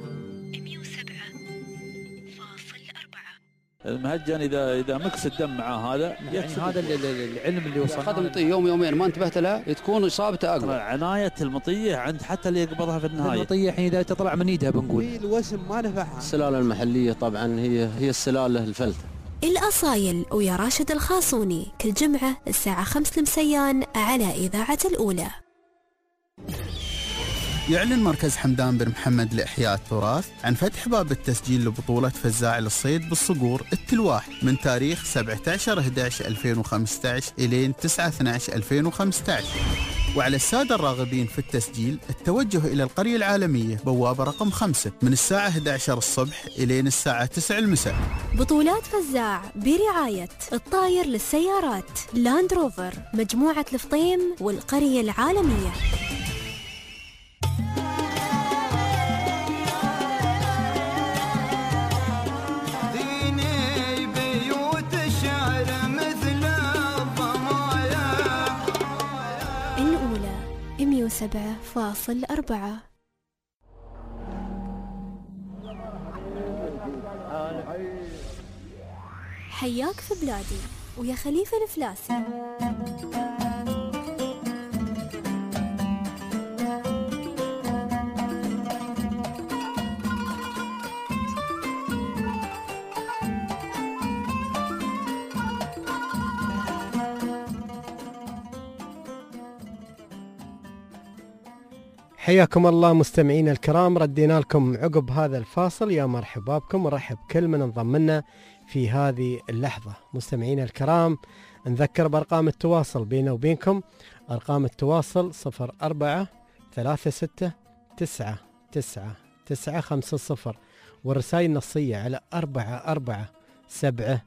المهجن اذا اذا مكس الدم مع هذا يعني هذا العلم اللي وصل اخذ مطيه يوم يومين ما انتبهت لها تكون اصابته اقوى. عنايه المطيه عند حتى اللي يقبضها في النهايه. المطيه الحين اذا تطلع من ايدها بنقول الوسم ما نفعها. السلاله المحليه طبعا هي هي السلاله الفلته. الأصايل ويا راشد الخاصوني كل جمعة الساعة خمس المسيان على إذاعة الأولى. يعلن مركز حمدان بن محمد لإحياء التراث عن فتح باب التسجيل لبطولة فزاع للصيد بالصقور التلواح من تاريخ سبعة عشر إحدى عشر ألفين وخمسة عشر إلى تسعة اثنا عشر ألفين وخمسة عشر. وعلى السادة الراغبين في التسجيل التوجه إلى القرية العالمية بوابة رقم خمسة من الساعة إحدى عشر الصبح إلى الساعة تسعة المساء. بطولات فزاع برعاية الطاير للسيارات، لاند روفر، مجموعة الفطيم والقرية العالمية. مئة وسبعة فاصل أربعة. حياك في بلادي ويا خليفة الفلاسي. حياكم الله مستمعين الكرام، ردينا لكم عقب هذا الفاصل. يا مرحبا بكم ورحب كل من انضم لنا في هذه اللحظة. مستمعين الكرام نذكر بأرقام التواصل بيننا وبينكم، أرقام التواصل صفر أربعة ثلاثة ستة تسعة تسعة تسعة خمسة صفر، والرسائل النصية على أربعة أربعة سبعة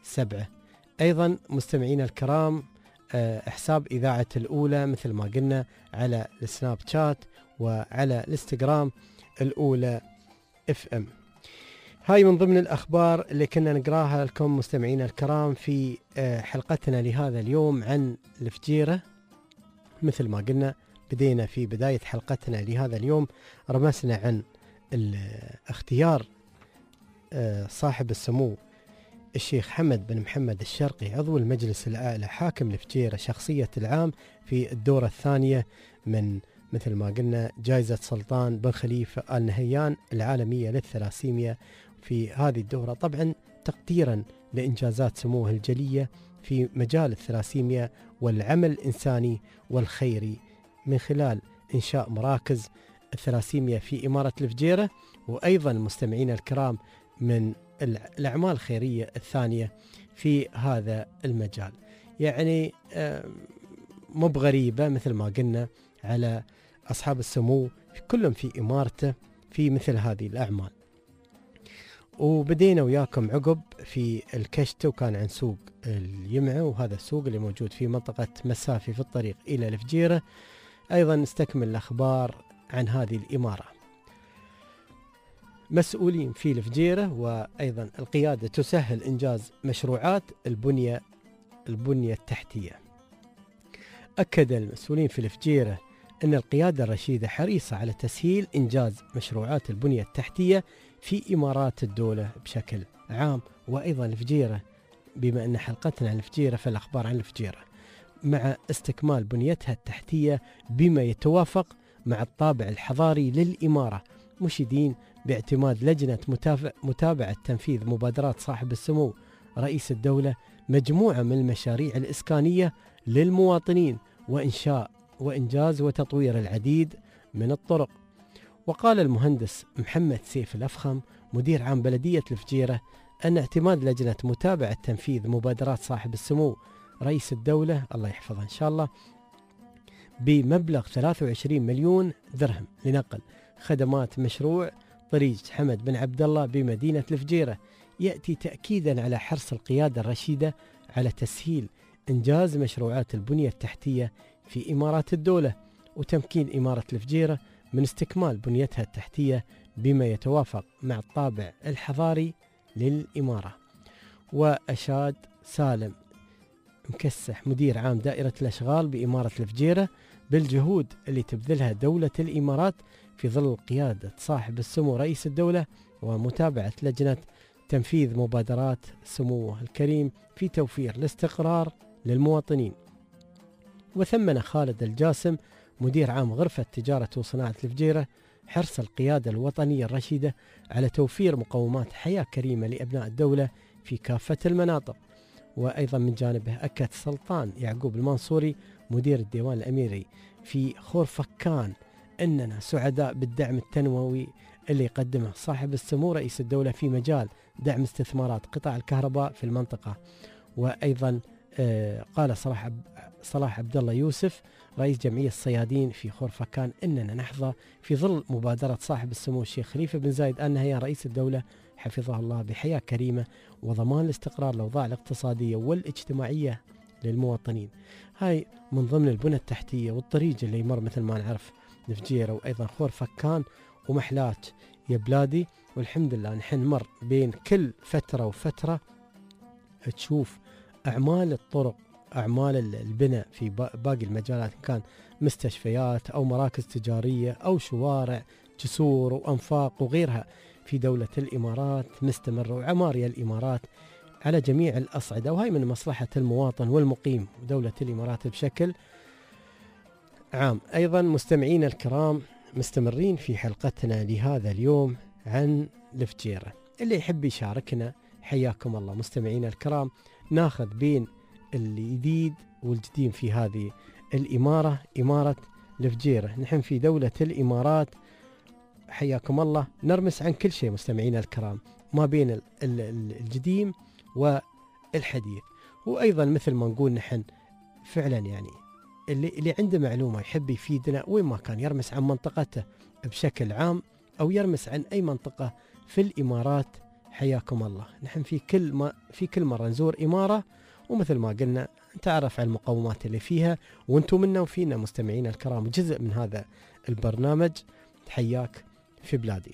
سبعة. أيضا مستمعين الكرام حساب إذاعة الأولى مثل ما قلنا على السناب شات وعلى الانستغرام الأولى اف ام. هاي من ضمن الأخبار اللي كنا نقراها لكم مستمعين الكرام في حلقتنا لهذا اليوم عن الفجيرة. مثل ما قلنا بدينا في بداية حلقتنا لهذا اليوم رمسنا عن اختيار صاحب السمو الشيخ حمد بن محمد الشرقي عضو المجلس الأعلى حاكم الفجيرة شخصية العام في الدورة الثانية من مثل ما قلنا جائزة سلطان بن خليفة آل نهيان العالمية للثلاسيميا في هذه الدورة، طبعا تقديرا لإنجازات سموه الجلية في مجال الثلاسيميا والعمل الإنساني والخيري من خلال إنشاء مراكز الثلاسيميا في إمارة الفجيرة، وأيضا مستمعين الكرام من الأعمال الخيرية الثانية في هذا المجال. يعني مو بغريبة مثل ما قلنا على أصحاب السمو كلهم في إمارته في مثل هذه الأعمال. وبدينا وياكم عقب في الكشت وكان عن سوق اليمعة، وهذا السوق اللي موجود في منطقة مسافي في الطريق إلى الفجيرة. أيضا نستكمل الأخبار عن هذه الإمارة. مسؤولين في الفجيرة وأيضا القيادة تسهل إنجاز مشروعات البنية البنية التحتية. أكد المسؤولين في الفجيرة أن القيادة الرشيدة حريصة على تسهيل إنجاز مشروعات البنية التحتية في إمارات الدولة بشكل عام، وأيضا الفجيرة بما أن حلقتنا عن الفجيرة فالأخبار عن الفجيرة مع استكمال بنيتها التحتية بما يتوافق مع الطابع الحضاري للإمارة، مشيدين باعتماد لجنة متابعة تنفيذ مبادرات صاحب السمو رئيس الدولة مجموعة من المشاريع الإسكانية للمواطنين وإنشاء وإنجاز وتطوير العديد من الطرق. وقال المهندس محمد سيف الأفخم مدير عام بلدية الفجيرة أن اعتماد لجنة متابعة تنفيذ مبادرات صاحب السمو رئيس الدولة الله يحفظه إن شاء الله بمبلغ ثلاثة وعشرين مليون درهم لنقل خدمات مشروع طريق حمد بن عبد الله بمدينة الفجيرة يأتي تأكيدا على حرص القيادة الرشيدة على تسهيل إنجاز مشروعات البنية التحتية في إمارات الدولة وتمكين إمارة الفجيرة من استكمال بنيتها التحتية بما يتوافق مع الطابع الحضاري للإمارة. وأشاد سالم مكسح مدير عام دائرة الأشغال بإمارة الفجيرة بالجهود اللي تبذلها دولة الإمارات في ظل قيادة صاحب السمو رئيس الدولة ومتابعة لجنة تنفيذ مبادرات سموه الكريم في توفير الاستقرار للمواطنين. وثمن خالد الجاسم مدير عام غرفة تجارة وصناعة الفجيرة حرص القيادة الوطنية الرشيدة على توفير مقومات حياة كريمة لأبناء الدولة في كافة المناطق. وأيضا من جانبه أكد سلطان يعقوب المنصوري مدير الديوان الأميري في خورفكان أننا سعداء بالدعم التنموي اللي يقدمه صاحب السمو رئيس الدولة في مجال دعم استثمارات قطاع الكهرباء في المنطقة. وأيضا آه قال صلاح صلاح عبد الله يوسف رئيس جمعية الصيادين في خورفكان أننا نحظى في ظل مبادرة صاحب السمو الشيخ خليفة بن زايد آل نهيان رئيس الدولة حفظه الله بحياة كريمة وضمان الاستقرار الأوضاع الاقتصادية والاجتماعية للمواطنين. هاي من ضمن البنى التحتية والطريق اللي يمر مثل ما نعرف الفجيرة وأيضا خورفكان ومحلات يا بلادي. والحمد لله نحن نمر بين كل فترة وفترة تشوف أعمال الطرق أعمال البناء في باقي المجالات كان مستشفيات أو مراكز تجارية أو شوارع جسور وأنفاق وغيرها في دولة الإمارات مستمر وعمارية الإمارات على جميع الأصعدة، وهي من مصلحة المواطن والمقيم ودولة الإمارات بشكل عام. أيضا مستمعين الكرام مستمرين في حلقتنا لهذا اليوم عن الفجيرة، اللي يحب يشاركنا حياكم الله مستمعين الكرام. ناخذ بين الجديد والجديد في هذه الإمارة إمارة الفجيرة. نحن في دولة الإمارات حياكم الله نرمس عن كل شيء مستمعين الكرام ما بين القديم والحديث. وأيضا مثل ما نقول نحن فعلا يعني اللي, اللي عنده معلومة يحب يفيدنا وين ما كان يرمس عن منطقته بشكل عام أو يرمس عن أي منطقة في الإمارات حياكم الله. نحن في كل ما في كل مرة نزور إمارة ومثل ما قلنا نتعرف على المقومات اللي فيها، وانتم منا وفينا مستمعين الكرام جزء من هذا البرنامج. حياك في بلادي.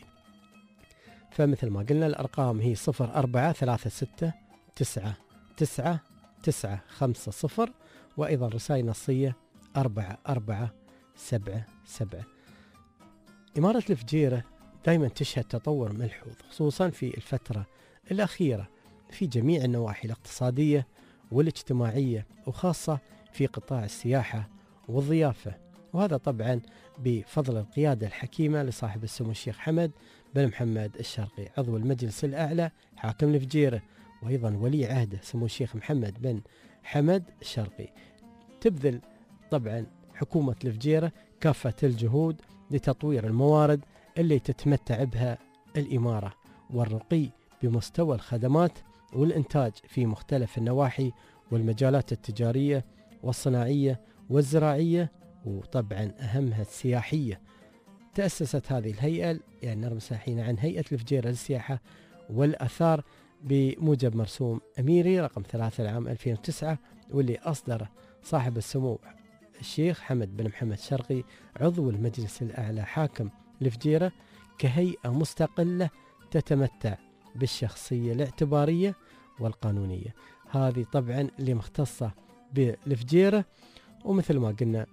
فمثل ما قلنا الأرقام هي صفر أربعة ثلاثة ستة تسعة تسعة تسعة خمسة صفر، وأيضا رسائل نصية أربعة أربعة سبعة سبعة. إمارة الفجيرة دائما تشهد تطور ملحوظ خصوصا في الفترة الأخيرة في جميع النواحي الاقتصادية والاجتماعية، وخاصة في قطاع السياحة والضيافة، وهذا طبعا بفضل القيادة الحكيمة لصاحب السمو الشيخ حمد بن محمد الشرقي عضو المجلس الأعلى حاكم الفجيرة، وأيضا ولي عهده سمو الشيخ محمد بن حمد الشرقي. تبذل طبعا حكومة الفجيرة كافة الجهود لتطوير الموارد اللي تتمتع بها الإمارة والرقي بمستوى الخدمات والإنتاج في مختلف النواحي والمجالات التجارية والصناعية والزراعية، وطبعا أهمها السياحية. تأسست هذه الهيئة يعني نرمز حين عن هيئة الفجيرة للسياحة والأثار بموجب مرسوم أميري رقم ثلاثة العام ألفين وتسعة، واللي أصدر صاحب السمو الشيخ حمد بن محمد الشرقي عضو المجلس الأعلى حاكم الفجيرة كهيئة مستقلة تتمتع بالشخصية الاعتبارية والقانونية. هذه طبعا اللي مختصة بالفجيرة. ومثل ما قلنا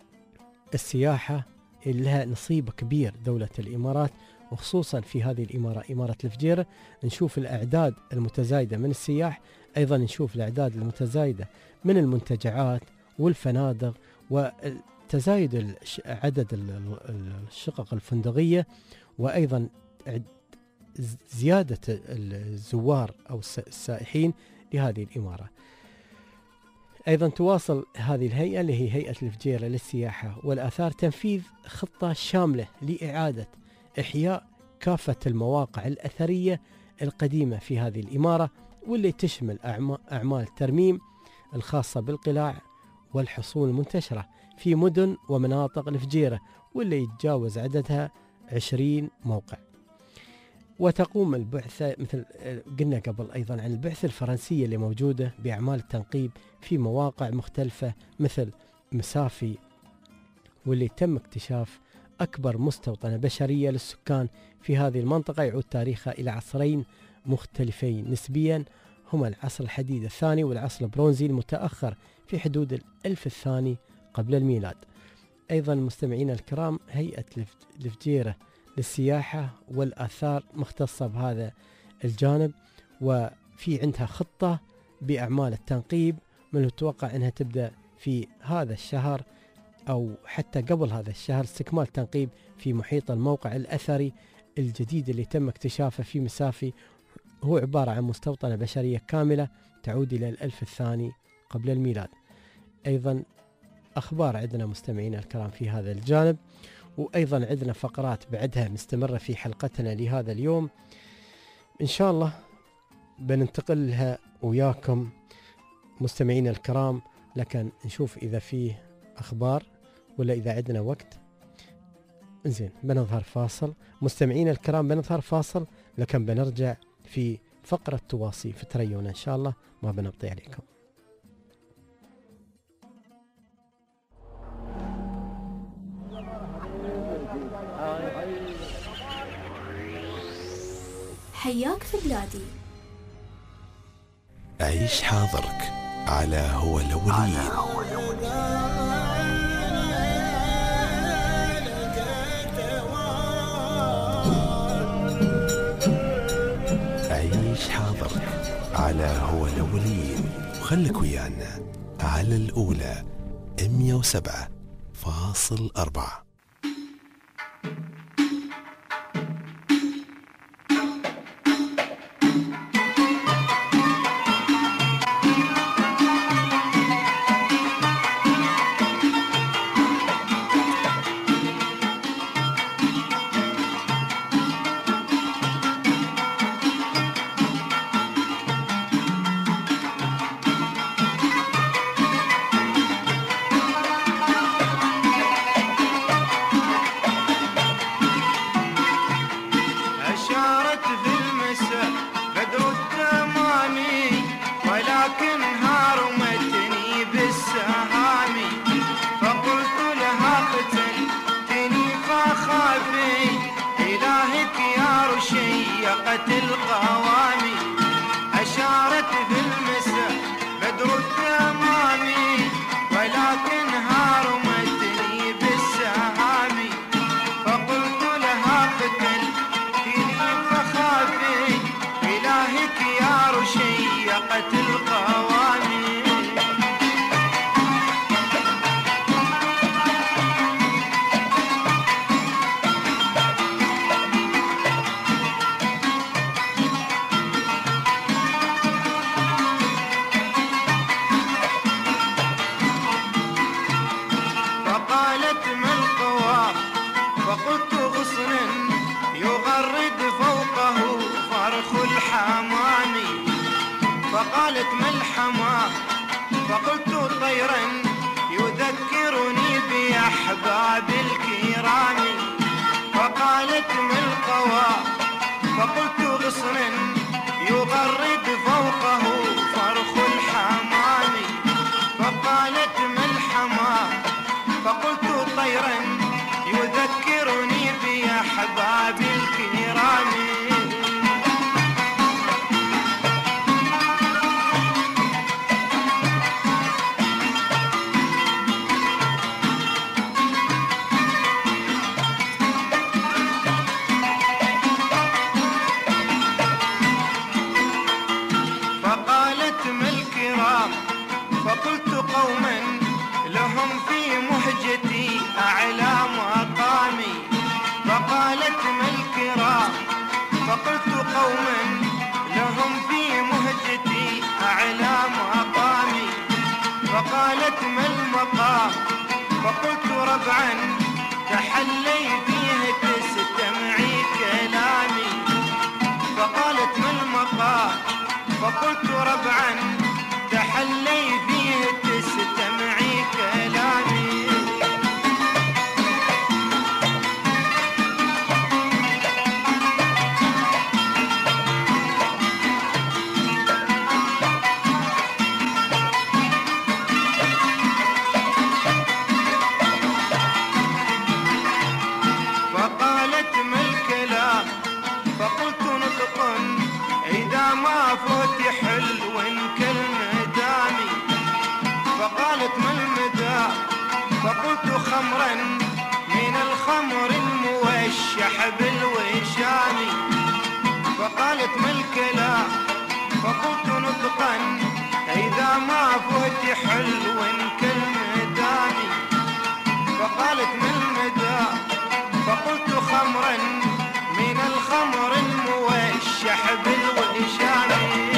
السياحة لها نصيب كبير دولة الإمارات، وخصوصا في هذه الإمارة إمارة الفجيرة نشوف الأعداد المتزايدة من السياح، أيضا نشوف الأعداد المتزايدة من المنتجعات والفنادق وتزايد عدد الشقق الفندقية، وأيضا زيادة الزوار أو السائحين لهذه الإمارة. أيضا تواصل هذه الهيئة اللي هي هيئة الفجيرة للسياحة والآثار تنفيذ خطة شاملة لإعادة إحياء كافة المواقع الأثرية القديمة في هذه الإمارة، واللي تشمل أعمال ترميم الخاصة بالقلاع والحصون المنتشرة في مدن ومناطق الفجيرة، واللي يتجاوز عددها عشرين موقع. وتقوم البعثة مثل قلنا قبل أيضا عن البعثة الفرنسية اللي موجودة بأعمال التنقيب في مواقع مختلفة مثل مسافي، واللي تم اكتشاف أكبر مستوطنة بشرية للسكان في هذه المنطقة يعود تاريخها إلى عصرين مختلفين نسبيا، هما العصر الحديد الثاني والعصر البرونزي المتأخر في حدود الألف الثاني قبل الميلاد. أيضا المستمعين الكرام هيئة الفجيرة للسياحة والآثار مختصة بهذا الجانب، وفي عندها خطة بأعمال التنقيب من المتوقع أنها تبدأ في هذا الشهر أو حتى قبل هذا الشهر استكمال تنقيب في محيط الموقع الأثري الجديد اللي تم اكتشافه في مسافي، هو عبارة عن مستوطنة بشرية كاملة تعود إلى الألف الثاني قبل الميلاد. أيضا أخبار عندنا مستمعين الكرام في هذا الجانب، وأيضا عندنا فقرات بعدها مستمرة في حلقتنا لهذا اليوم إن شاء الله بننتقل لها وياكم مستمعين الكرام، لكن نشوف إذا فيه أخبار ولا إذا عندنا وقت. إنزين بنظهر فاصل مستمعين الكرام، بنظهر فاصل لكن بنرجع في فقرة تواصي في تريونا إن شاء الله، ما بنبطي عليكم. حياك في بلادي. عيش حاضرك على هو الأولين. عيش حاضرك على هو الأولين، وخلك ويانا على الأولى مية وسبعة فاصل أربعة. فقالت ما القوى فقلت غصن يغرد فوقه فرخ الحمام. فقالت ما الحمام فقلت طيرا يذكرني بأحبابي الكرام. فقالت ما الكرام فقلت قوما لهم في مهجتي أعلى مقامي. فقالت ما الكرام فقلت قوما لهم في مهجتي أعلى مقامي. فقالت ما المقام فقلت ربعا تحلي فيه تستمعي كلامي. فقالت ما المقام فقلت ربعا تحلي فيه تستمعي كلامي. فقالت ما الكلام فقلت نطق إذا ما فتح حلو كالمدامي. فقالت ما المدى فقلت خمرا من الخمر الموشح بالوشام. فقالت ما الكلام فقلت نطقا إذا ما فتح حلو كالمدامي. فقالت ما المدى فقلت خمرا من الخمر الموشح بالوشام.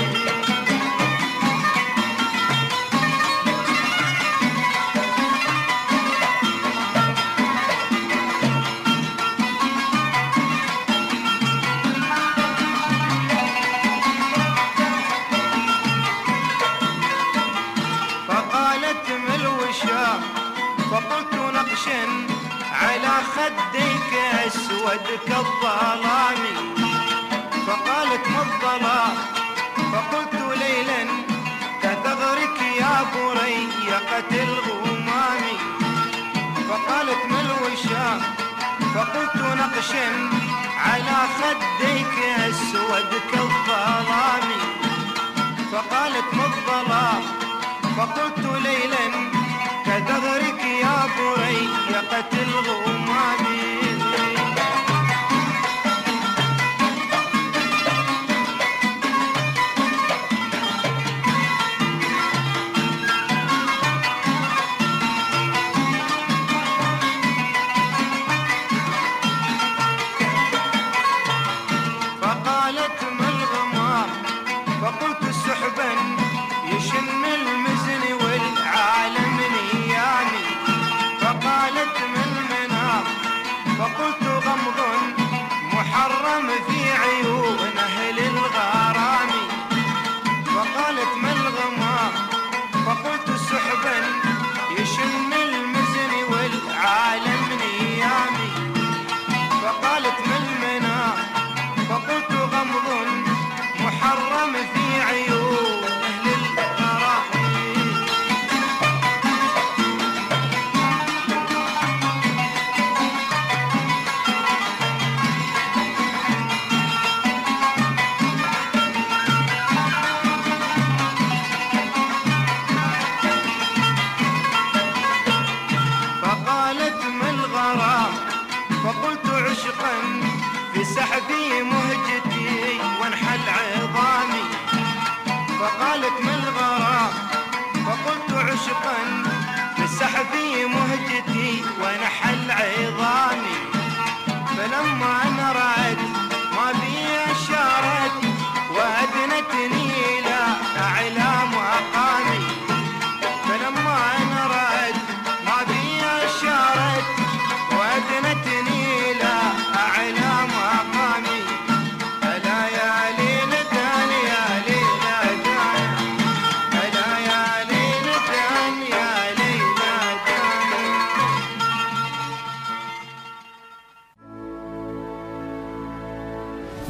فقالت ما الوشام فقلت نقشا على خديك أسود كالظلام. فقالت ما الظلام فقلت ليلا كثغرك يا بريقة الغمام. فقالت ما الوشام فقلت نقشا على خديك أسود كالظلام. فقالت ما الظلام فقلت ليلا كثغرك يا بريقة الغمام. فقالت ما الغمام فقلت سحبا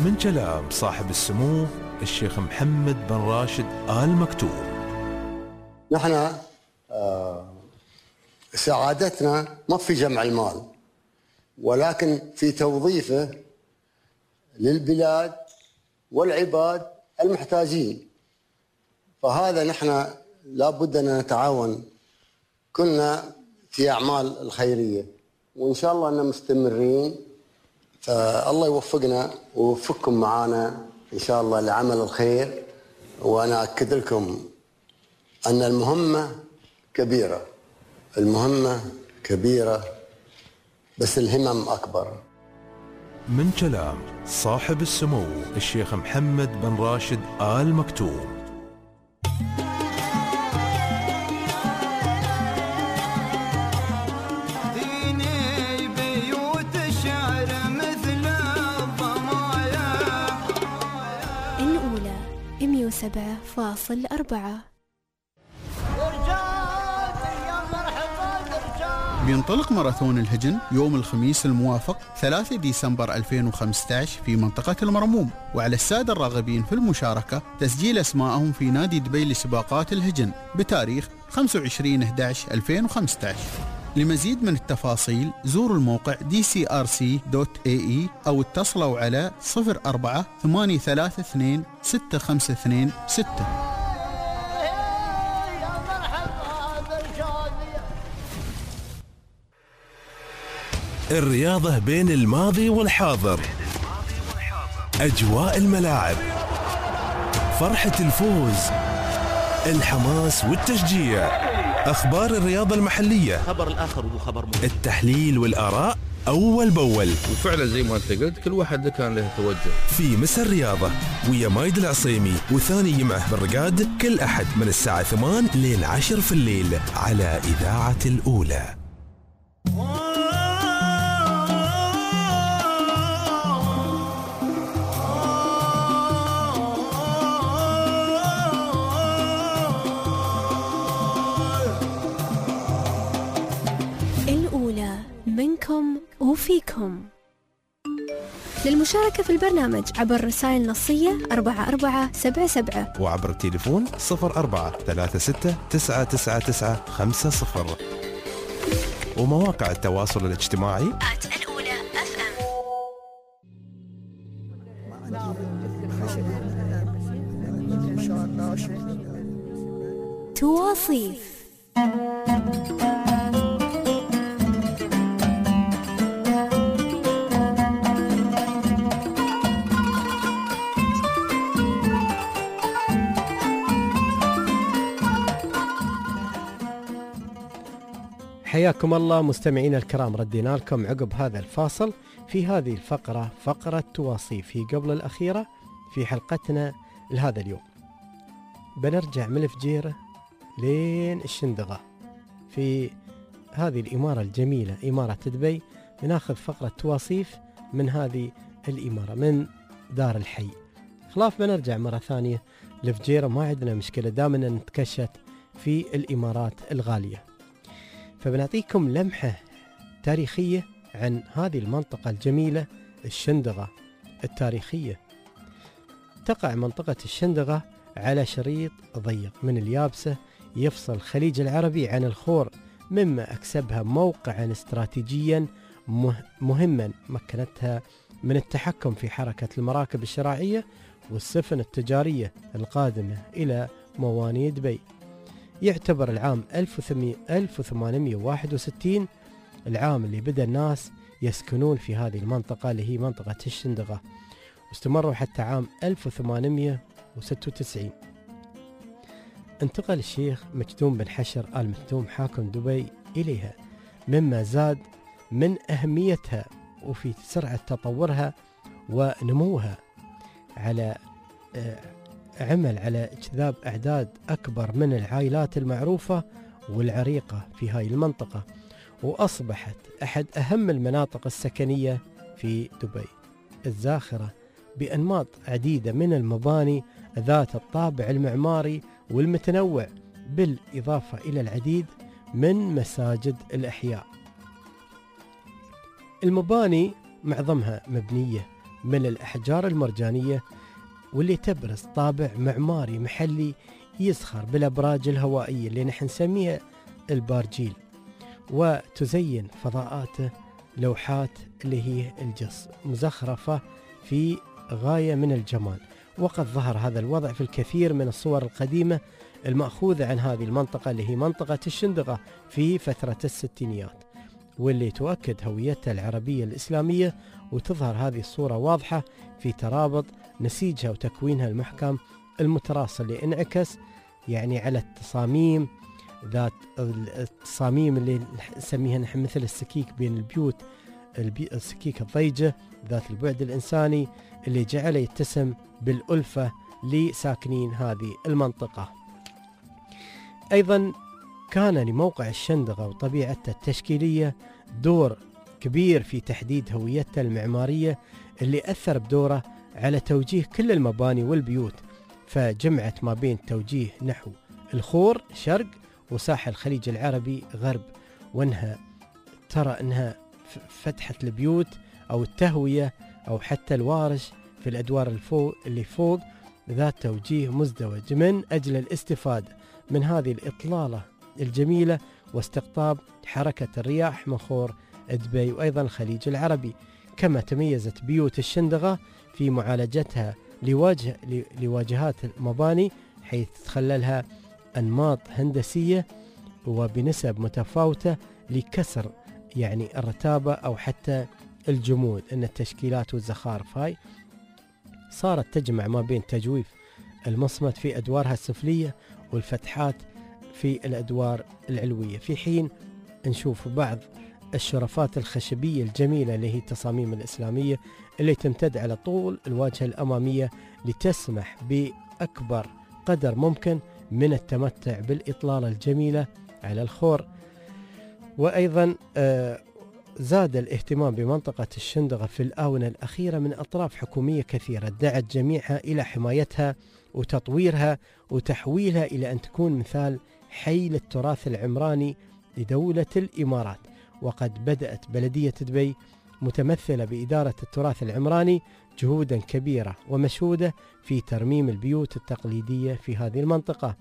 من كلام صاحب السمو الشيخ محمد بن راشد آل مكتوم. نحن آه سعادتنا ما في جمع المال، ولكن في توظيفه للبلاد والعباد المحتاجين. فهذا نحن لابد أن نتعاون كلنا في أعمال الخيرية، وإن شاء الله أننا مستمرين. فالله يوفقنا ويوفقكم معنا إن شاء الله لعمل الخير. وأنا أكد لكم أن المهمة كبيرة، المهمة كبيرة بس الهمم أكبر. من كلام صاحب السمو الشيخ محمد بن راشد آل مكتوم. الأولى مئة وسبعة فاصل أربعة. بينطلق ماراثون الهجن يوم الخميس الموافق ثلاثة ديسمبر ألفين وخمسة عشر في منطقة المرموم، وعلى السادة الراغبين في المشاركة تسجيل أسماءهم في نادي دبي لسباقات الهجن بتاريخ خمسة وعشرين أحد عشر ألفين وخمسة عشر. لمزيد من التفاصيل زوروا الموقع دي سي آر سي دوت إيه إي أو اتصلوا على صفر أربعة ثمانية ثلاثة اثنين ستة خمسة اثنين ستة. الرياضة بين الماضي والحاضر، أجواء الملاعب، فرحة الفوز، الحماس والتشجيع، أخبار الرياضة المحلية، خبر الآخر وهو خبر مهم، التحليل والآراء أول بأول. وفعلا زي ما أنت قلت كل واحد كان له توجه. في مسا الرياضة ويا مايد العصيمي وثاني يمعه بالرقاد كل أحد من الساعة ثمان لين عشر في الليل على إذاعة الأولى. الأولى منكم وفيكم. للمشاركة في البرنامج عبر رسائل نصية أربعة أربعة سبعة سبعة وعبر التليفون صفر أربعة ثلاثة ستة تسعة تسعة تسعة خمسة صفر ومواقع التواصل الاجتماعي الأولى أف أم. تواصيف. حياكم الله مستمعين الكرام، ردينا لكم عقب هذا الفاصل في هذه الفقرة، فقرة تواصيف هي قبل الأخيرة في حلقتنا لهذا اليوم. بنرجع من الفجيرة لين الشندقة في هذه الإمارة الجميلة إمارة دبي. بناخذ فقرة تواصيف من هذه الإمارة من دار الحي. خلاف بنرجع مرة ثانية لفجيرة، ما عندنا مشكلة دامنا نتكشت في الإمارات الغالية. فبنعطيكم لمحة تاريخية عن هذه المنطقة الجميلة الشندقة التاريخية. تقع منطقة الشندقة على شريط ضيق من اليابسة يفصل الخليج العربي عن الخور، مما أكسبها موقعا استراتيجيا مهما مكنتها من التحكم في حركة المراكب الشراعية والسفن التجارية القادمة إلى موانئ دبي. يعتبر العام ألف وثمانمئة وواحد وستين العام اللي بدأ الناس يسكنون في هذه المنطقة اللي هي منطقة الشندقة، واستمروا حتى عام ألف وثمانمئة وستة وتسعين. انتقل الشيخ مكتوم بن حشر آل مكتوم حاكم دبي إليها، مما زاد من أهميتها وفي سرعة تطورها ونموها، على عمل على اجتذاب أعداد أكبر من العائلات المعروفة والعريقة في هاي المنطقة، وأصبحت أحد أهم المناطق السكنية في دبي الزاخرة بأنماط عديدة من المباني ذات الطابع المعماري والمتنوع، بالإضافة إلى العديد من مساجد الأحياء. المباني معظمها مبنية من الأحجار المرجانية، واللي تبرز طابع معماري محلي يزخر بالأبراج الهوائية اللي نحن نسميها البارجيل، وتزين فضاءاته لوحات اللي هي الجص مزخرفة في غاية من الجمال. وقد ظهر هذا الوضع في الكثير من الصور القديمة المأخوذة عن هذه المنطقة اللي هي منطقة الشندقة في فترة الستينيات، واللي تؤكد هويتها العربية الإسلامية، وتظهر هذه الصورة واضحة في ترابط نسيجها وتكوينها المحكم المتراصل اللي انعكس يعني على التصاميم ذات التصاميم اللي نسميها نحن مثل السكيك بين البيوت، السكيك الضيجة ذات البعد الإنساني اللي جعله يتسم بالألفة لساكنين هذه المنطقة. أيضا كان لموقع الشندقة وطبيعته التشكيلية دور كبير في تحديد هويتها المعمارية، اللي أثر بدوره على توجيه كل المباني والبيوت، فجمعت ما بين توجيه نحو الخور شرق وساحل الخليج العربي غرب، وانها ترى انها فتحة البيوت او التهوية او حتى الوارش في الادوار الفوق اللي فوق ذات توجيه مزدوج من اجل الاستفادة من هذه الاطلالة الجميلة واستقطاب حركة الرياح من خور دبي وايضا الخليج العربي. كما تميزت بيوت الشندقة في معالجتها لواجه لواجهات المباني، حيث تخللها أنماط هندسية وبنسب متفاوتة لكسر يعني الرتابة أو حتى الجمود، أن التشكيلات والزخارف هاي صارت تجمع ما بين تجويف المصمت في أدوارها السفلية والفتحات في الأدوار العلوية، في حين نشوف بعض الشرفات الخشبية الجميلة اللي هي التصاميم الإسلامية اللي تمتد على طول الواجهة الأمامية لتسمح بأكبر قدر ممكن من التمتع بالإطلالة الجميلة على الخور. وأيضا آه زاد الاهتمام بمنطقة الشندقة في الآونة الأخيرة من أطراف حكومية كثيرة دعت جميعها إلى حمايتها وتطويرها وتحويلها إلى أن تكون مثال حي للتراث العمراني لدولة الإمارات. وقد بدأت بلدية دبي متمثلة بإدارة التراث العمراني جهودا كبيرة ومشهودة في ترميم البيوت التقليدية في هذه المنطقة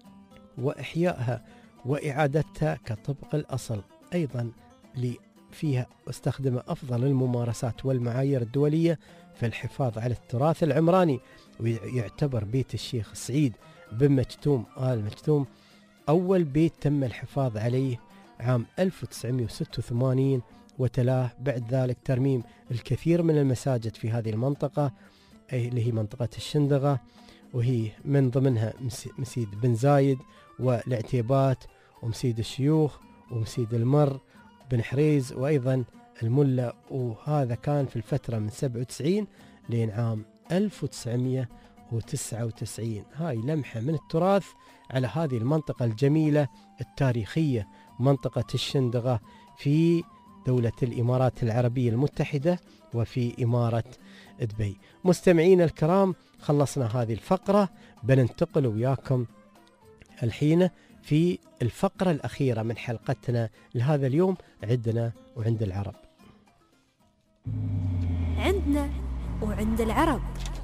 وإحيائها وإعادتها كطبق الأصل، أيضا فيها استخدم أفضل الممارسات والمعايير الدولية في الحفاظ على التراث العمراني. ويعتبر بيت الشيخ سعيد بن مكتوم آل مكتوم أول بيت تم الحفاظ عليه عام ألف وتسعمائة وستة وثمانين، وتلاه بعد ذلك ترميم الكثير من المساجد في هذه المنطقة أي اللي هي منطقة الشندقة، وهي من ضمنها مسيد بن زايد والعتيبات ومسيد الشيوخ ومسيد المر بن حريز وأيضا الملة. وهذا كان في الفترة من سبعة وتسعين لين عام ألف وتسعمائة وتسعة وتسعين. هاي لمحة من التراث على هذه المنطقة الجميلة التاريخية، منطقة الشندقة في دولة الإمارات العربية المتحدة وفي إمارة دبي. مستمعين الكرام، خلصنا هذه الفقرة، بننتقل وياكم الحين في الفقرة الأخيرة من حلقتنا لهذا اليوم، عندنا وعند العرب. عندنا وعند العرب.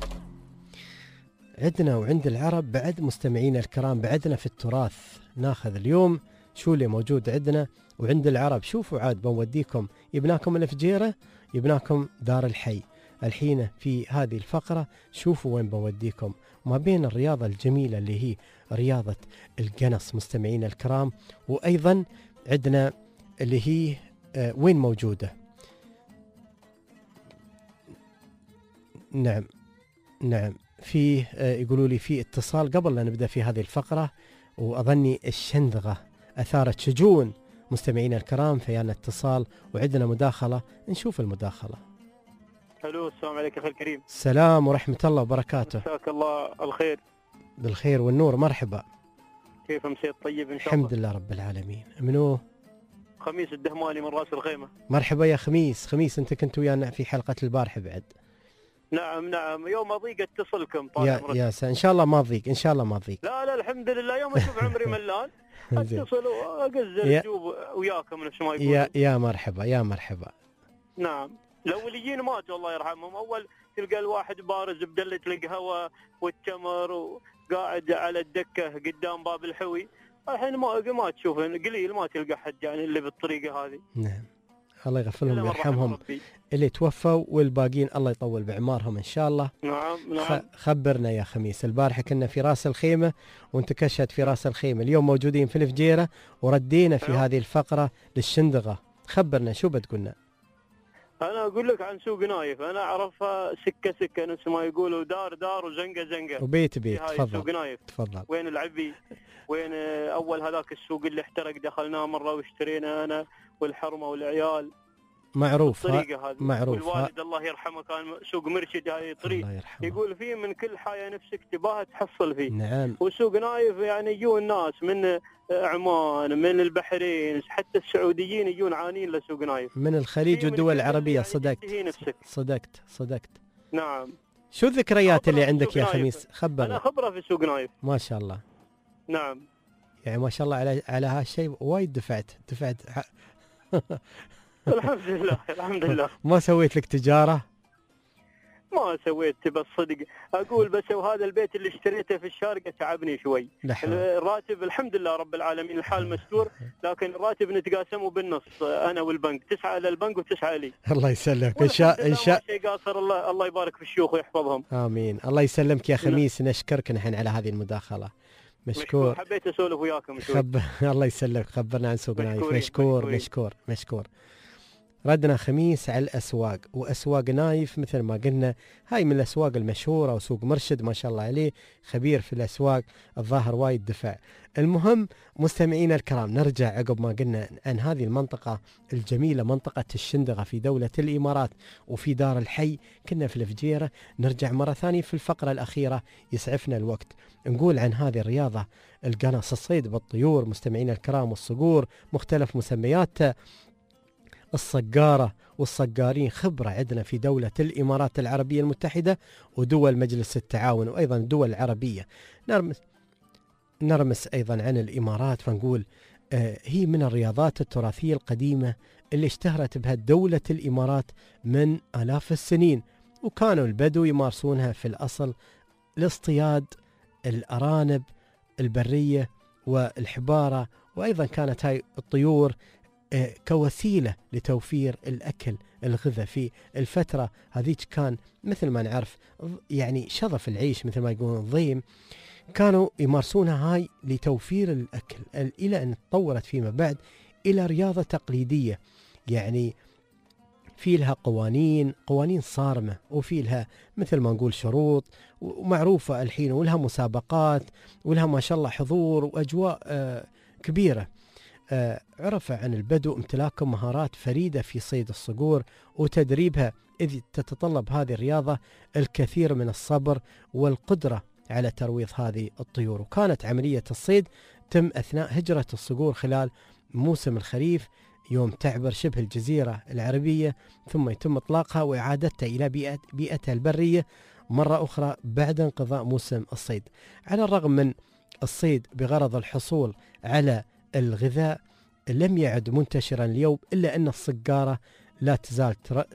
عندنا وعند العرب بعد مستمعين الكرام، بعدنا في التراث ناخذ اليوم شو اللي موجود عندنا وعند العرب. شوفوا عاد بنوديكم، يبناكم الفجيرة يبناكم دار الحي. الحين في هذه الفقرة شوفوا وين بنوديكم، ما بين الرياضة الجميلة اللي هي رياضة القنص مستمعين الكرام، وأيضا عندنا اللي هي آه وين موجودة. نعم نعم في آه يقولوا لي في اتصال قبل لا نبدأ في هذه الفقرة، وأظني الشندقة أثارت شجون مستمعين الكرام، فيانا اتصال وعندنا مداخلة، نشوف المداخلة. الو، السلام عليك اخي الكريم. السلام ورحمة الله وبركاته. مساك الله الخير. بالخير والنور، مرحبا. كيف مسيت طيب ان شاء الله؟ الحمد لله رب العالمين. منو؟ خميس الدهماني من راس الخيمة. مرحبا يا خميس. خميس انت كنت ويانا في حلقة البارحة بعد. نعم نعم، يوم اضيق اتصلكم طال يا يا سا. ان شاء الله ما اضيق، ان شاء الله ما اضيق. لا لا الحمد لله، يوم اشوف عمري ملان اتصل واقزل الجوب وياكم نفس ما يقولون. يا يا مرحبا يا مرحبا. نعم، الاوليين ماتوا الله يرحمهم، اول تلقى الواحد بارز بدلة القهوة والتمر وقاعد على الدكة قدام باب الحوي. الحين ما ما تشوف، قليل ما تلقى حد يعني اللي بالطريقة هذه. نعم، الله يغفر لهم ويرحمهم اللي توفوا، والباقيين الله يطول بعمارهم إن شاء الله. نعم نعم. خبرنا يا خميس، البارحة كنا في راس الخيمة وانت كشت في راس الخيمة، اليوم موجودين في الفجيرة وردينا في هذه الفقرة للشندقة. خبرنا شو بتقولنا؟ أنا أقول لك عن سوق نايف، أنا أعرفها سكة سكة نفس ما يقولوا، دار دار وزنقة زنقة وبيت بيت. تفضل. سوق نايف. تفضل. وين العبي، وين أول هذاك السوق اللي احترق دخلناه مرة واشترينا أنا والحرمة والعيال. معروف الطريقة هذه. معروف. والوالد الله يرحمه كان سوق مرشد، هاي طريق يقول فيه من كل حاجة نفسك تباها تحصل فيه. نعم. وسوق نايف يعني يجون الناس من عمان، من البحرين، حتى السعوديين يجون عانين لسوق نايف. من الخليج والدول العربية. يعني صدقت. صدقت صدقت. نعم. شو الذكريات اللي عندك يا خميس؟ خبرنا. أنا خبرة في سوق نايف. ما شاء الله. نعم. يعني ما شاء الله على على هالشيء وايد دفعت دفعت الحمد لله الحمد لله. ما سويت لك تجارة؟ ما سويت، بس صدق أقول بس وهذا البيت اللي اشتريته في الشارقة تعبني شوي. الراتب الحمد لله رب العالمين الحال مستور، لكن الراتب نتقاسمه بالنص أنا والبنك، تسعة للبنك وتسعة لي. الله يسلمك. إن شاء إن شاء شيء قاصر. الله الله يبارك في الشيوخ ويحفظهم. آمين. الله يسلمك يا خميس. نشكرك نحن على هذه المداخلة. مشكور. حبيت اسولف وياكم شوي. خب... الله يسلمك. خبرنا عن سوق نايف. مشكور مشكور مشكور. ردنا خميس على الأسواق، وأسواق نايف مثل ما قلنا هاي من الأسواق المشهورة، وسوق مرشد ما شاء الله عليه خبير في الأسواق، الظاهر وايد دفع. المهم مستمعينا الكرام، نرجع عقب ما قلنا عن هذه المنطقة الجميلة، منطقة الشندقة في دولة الإمارات وفي دار الحي، كنا في الفجيرة. نرجع مرة ثانية في الفقرة الأخيرة، يسعفنا الوقت، نقول عن هذه الرياضة، القنص، الصيد بالطيور مستمعينا الكرام، والصقور مختلف مسمياتها، الصقارة والصقارين، خبرة عندنا في دولة الإمارات العربية المتحدة ودول مجلس التعاون وأيضا الدول العربية. نرمس نرمس أيضا عن الإمارات، فنقول آه هي من الرياضات التراثية القديمة اللي اشتهرت بها دولة الإمارات من آلاف السنين، وكانوا البدو يمارسونها في الأصل لاصطياد الأرانب البرية والحبارة، وأيضا كانت هاي الطيور كوسيلة لتوفير الأكل الغذاء في الفترة هذيك. كان مثل ما نعرف يعني شظف العيش مثل ما يقولون ضيم، كانوا يمارسونها هاي لتوفير الأكل، إلى أن تطورت فيما بعد إلى رياضة تقليدية، يعني في لها قوانين قوانين صارمة، وفي لها مثل ما نقول شروط ومعروفة الحين، ولها مسابقات، ولها ما شاء الله حضور وأجواء آه كبيرة. آه عرف عن البدو امتلاكهم مهارات فريدة في صيد الصقور وتدريبها، إذ تتطلب هذه الرياضة الكثير من الصبر والقدرة على ترويض هذه الطيور. وكانت عملية الصيد تم أثناء هجرة الصقور خلال موسم الخريف، يوم تعبر شبه الجزيرة العربية، ثم يتم إطلاقها وإعادتها إلى بيئة بيئتها البرية مرة أخرى بعد انقضاء موسم الصيد. على الرغم من الصيد بغرض الحصول على الغذاء لم يعد منتشرا اليوم، إلا أن الصقارة لا تزال تر...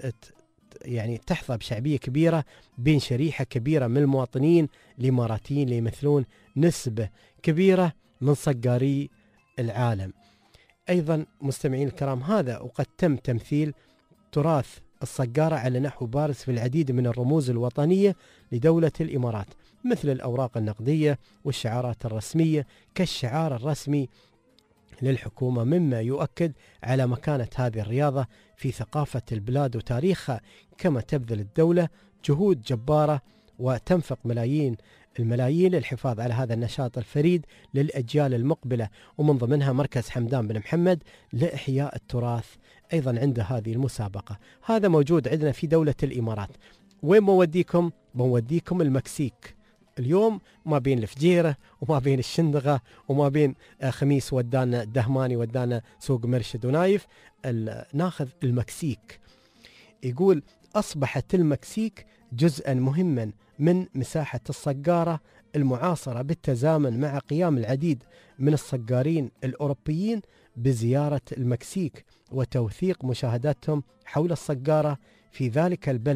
يعني تحظى بشعبية كبيرة بين شريحة كبيرة من المواطنين الإماراتيين اللي يمثلون نسبة كبيرة من صقاري العالم. أيضا مستمعين الكرام، هذا وقد تم تمثيل تراث الصقارة على نحو بارز في العديد من الرموز الوطنية لدولة الإمارات، مثل الأوراق النقدية والشعارات الرسمية كالشعار الرسمي للحكومة، مما يؤكد على مكانة هذه الرياضة في ثقافة البلاد وتاريخها، كما تبذل الدولة جهود جبارة وتنفق ملايين الملايين للحفاظ على هذا النشاط الفريد للأجيال المقبلة، ومن ضمنها مركز حمدان بن محمد لإحياء التراث أيضا عند هذه المسابقة. هذا موجود عندنا في دولة الإمارات. وين موديكم؟ موديكم المكسيك اليوم، ما بين الفجيرة وما بين الشندقة وما بين خميس ودانا الدهماني ودانا سوق مرشد ونايف، ناخذ المكسيك. يقول أصبحت المكسيك جزءا مهما من مساحة الصقارة المعاصرة، بالتزامن مع قيام العديد من الصقارين الأوروبيين بزيارة المكسيك وتوثيق مشاهداتهم حول الصقارة في ذلك البلد،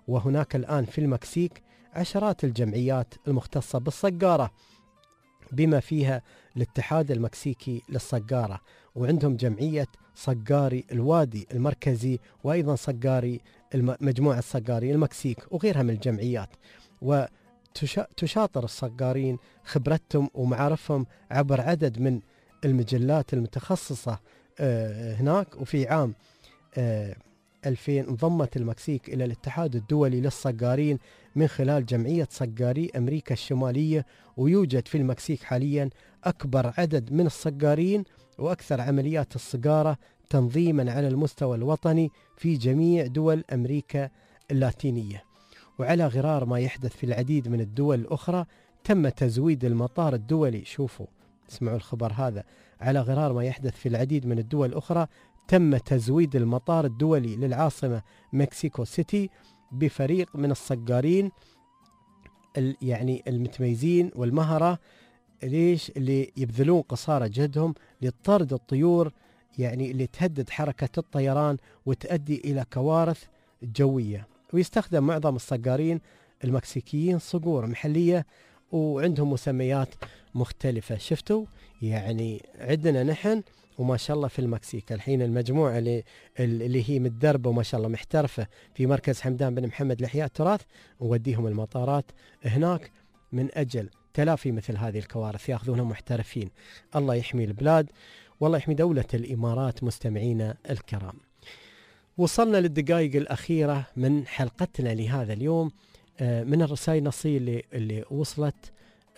وهناك الآن في المكسيك عشرات الجمعيات المختصة بالصقارة، بما فيها الاتحاد المكسيكي للصقارة، وعندهم جمعية صقاري الوادي المركزي، وأيضا صقاري مجموعة صقاري المكسيك، وغيرها من الجمعيات. وتشاطر الصقارين خبرتهم ومعارفهم عبر عدد من المجلات المتخصصة هناك. وفي عام ألفين انضمت المكسيك إلى الاتحاد الدولي للصقارين من خلال جمعية صقاري أمريكا الشمالية، ويوجد في المكسيك حاليا أكبر عدد من الصقارين وأكثر عمليات الصقارة تنظيما على المستوى الوطني في جميع دول أمريكا اللاتينية. وعلى غرار ما يحدث في العديد من الدول الأخرى تم تزويد المطار الدولي، شوفوا اسمعوا الخبر هذا، على غرار ما يحدث في العديد من الدول الأخرى تم تزويد المطار الدولي للعاصمة مكسيكو سيتي بفريق من الصقارين يعني المتميزين والمهرة، ليش؟ اللي يبذلون قصارى جهدهم لطرد الطيور يعني اللي تهدد حركة الطيران وتؤدي إلى كوارث جوية. ويستخدم معظم الصقارين المكسيكيين صقور محلية وعندهم مسميات مختلفة. شفتوا يعني عندنا نحن وما شاء الله في المكسيك الحين المجموعة اللي, اللي هي متدربة وما شاء الله محترفة في مركز حمدان بن محمد لإحياء التراث، نوديهم المطارات هناك من أجل تلافي مثل هذه الكوارث، يأخذونهم محترفين. الله يحمي البلاد والله يحمي دولة الإمارات. مستمعينا الكرام، وصلنا للدقائق الأخيرة من حلقتنا لهذا اليوم. من الرسائل نصي اللي, اللي وصلت،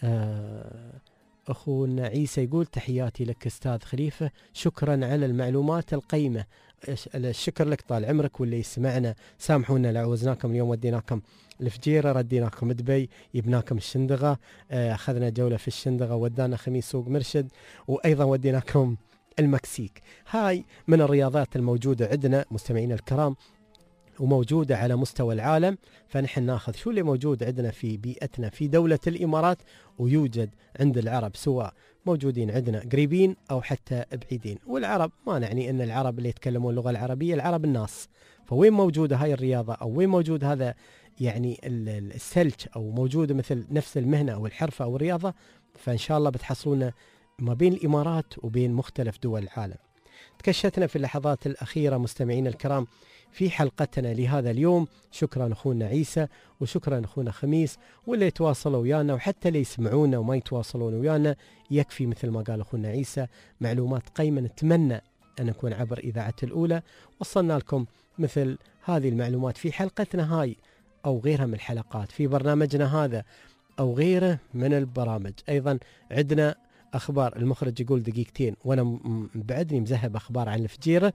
أخونا عيسى يقول تحياتي لك أستاذ خليفة، شكرا على المعلومات القيمة. الشكر لك طال عمرك، واللي يسمعنا سامحونا لو عوزناكم اليوم، وديناكم الفجيرة، رديناكم دبي، جبناكم الشندغة، أخذنا جولة في الشندغة، ودانا خميس سوق مرشد، وأيضا وديناكم المكسيك. هاي من الرياضات الموجودة عندنا مستمعينا الكرام وموجودة على مستوى العالم، فنحن ناخذ شو اللي موجود عندنا في بيئتنا في دولة الإمارات ويوجد عند العرب، سواء موجودين عندنا قريبين أو حتى بعيدين. والعرب ما نعني أن العرب اللي يتكلمون اللغة العربية، العرب الناس، فوين موجودة هاي الرياضة أو وين موجود هذا يعني السلج أو موجود مثل نفس المهنة أو الحرفة أو الرياضة، فإن شاء الله بتحصلون ما بين الإمارات وبين مختلف دول العالم. تكشتنا في اللحظات الأخيرة مستمعين الكرام في حلقتنا لهذا اليوم. شكرا أخونا عيسى وشكرا أخونا خميس، واللي يتواصلوا ويانا وحتى اللي يسمعونا وما يتواصلون ويانا، يكفي مثل ما قال أخونا عيسى معلومات قيمة. نتمنى أن نكون عبر إذاعة الأولى وصلنا لكم مثل هذه المعلومات في حلقتنا هاي أو غيرها من الحلقات في برنامجنا هذا أو غيره من البرامج. أيضا عندنا أخبار، المخرج يقول دقيقتين وأنا بعدني مذهب أخبار عن الفجيرة،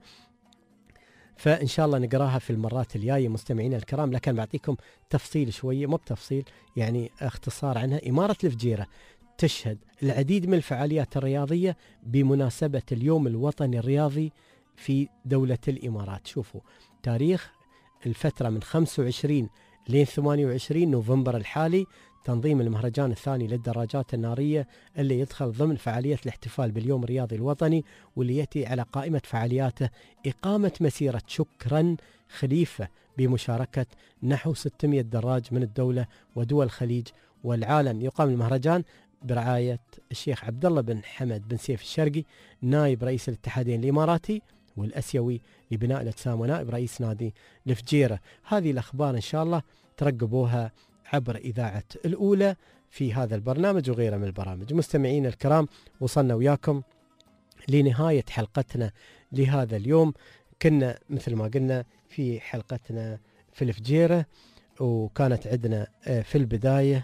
فإن شاء الله نقراها في المرات الجاية مستمعين الكرام، لكن بعطيكم تفصيل شوية، مو بتفصيل يعني اختصار عنها. إمارة الفجيرة تشهد العديد من الفعاليات الرياضية بمناسبة اليوم الوطني الرياضي في دولة الإمارات. شوفوا تاريخ الفترة من خمسة وعشرين لين ثمانية وعشرين نوفمبر الحالي، تنظيم المهرجان الثاني للدراجات النارية اللي يدخل ضمن فعالية الاحتفال باليوم الرياضي الوطني، واللي يأتي على قائمة فعالياته إقامة مسيرة شكرا خليفة بمشاركة نحو ستمائة دراج من الدولة ودول الخليج والعالم. يقام المهرجان برعاية الشيخ عبد الله بن حمد بن سيف الشرقي نائب رئيس الاتحادين الإماراتي والأسيوي لبناء الأجسام ونائب رئيس نادي الفجيرة. هذه الأخبار إن شاء الله ترقبوها عبر إذاعة الأولى في هذا البرنامج وغيره من البرامج. مستمعين الكرام، وصلنا وياكم لنهاية حلقتنا لهذا اليوم. كنا مثل ما قلنا في حلقتنا في الفجيرة، وكانت عندنا في البداية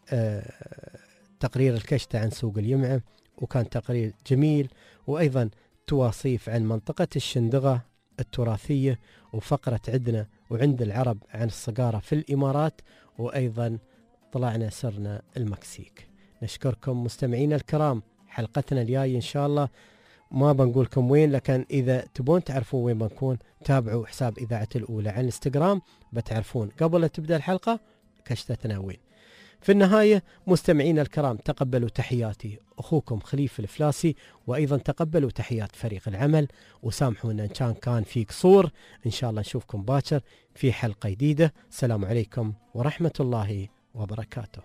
تقرير الكشتة عن سوق اليمعة، وكان تقرير جميل، وأيضا تواصيف عن منطقة الشندغة التراثية، وفقرة عندنا وعند العرب عن الصقارة في الإمارات، وأيضا طلعنا سرنا المكسيك. نشكركم مستمعين الكرام. حلقتنا الجاية إن شاء الله ما بنقولكم وين، لكن إذا تبون تعرفون وين بنكون تابعوا حساب إذاعة الأولى على الانستغرام، بتعرفون قبل لا تبدأ الحلقة كشتتنا وين. في النهاية مستمعين الكرام، تقبلوا تحياتي أخوكم خليفة الفلاسي، وأيضا تقبلوا تحيات فريق العمل، وسامحونا إن كان كان في قصور. إن شاء الله نشوفكم باكر في حلقة جديدة. السلام عليكم ورحمة الله وبركاته.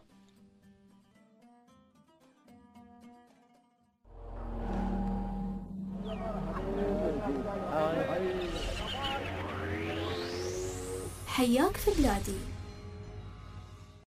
حياك في بلادي.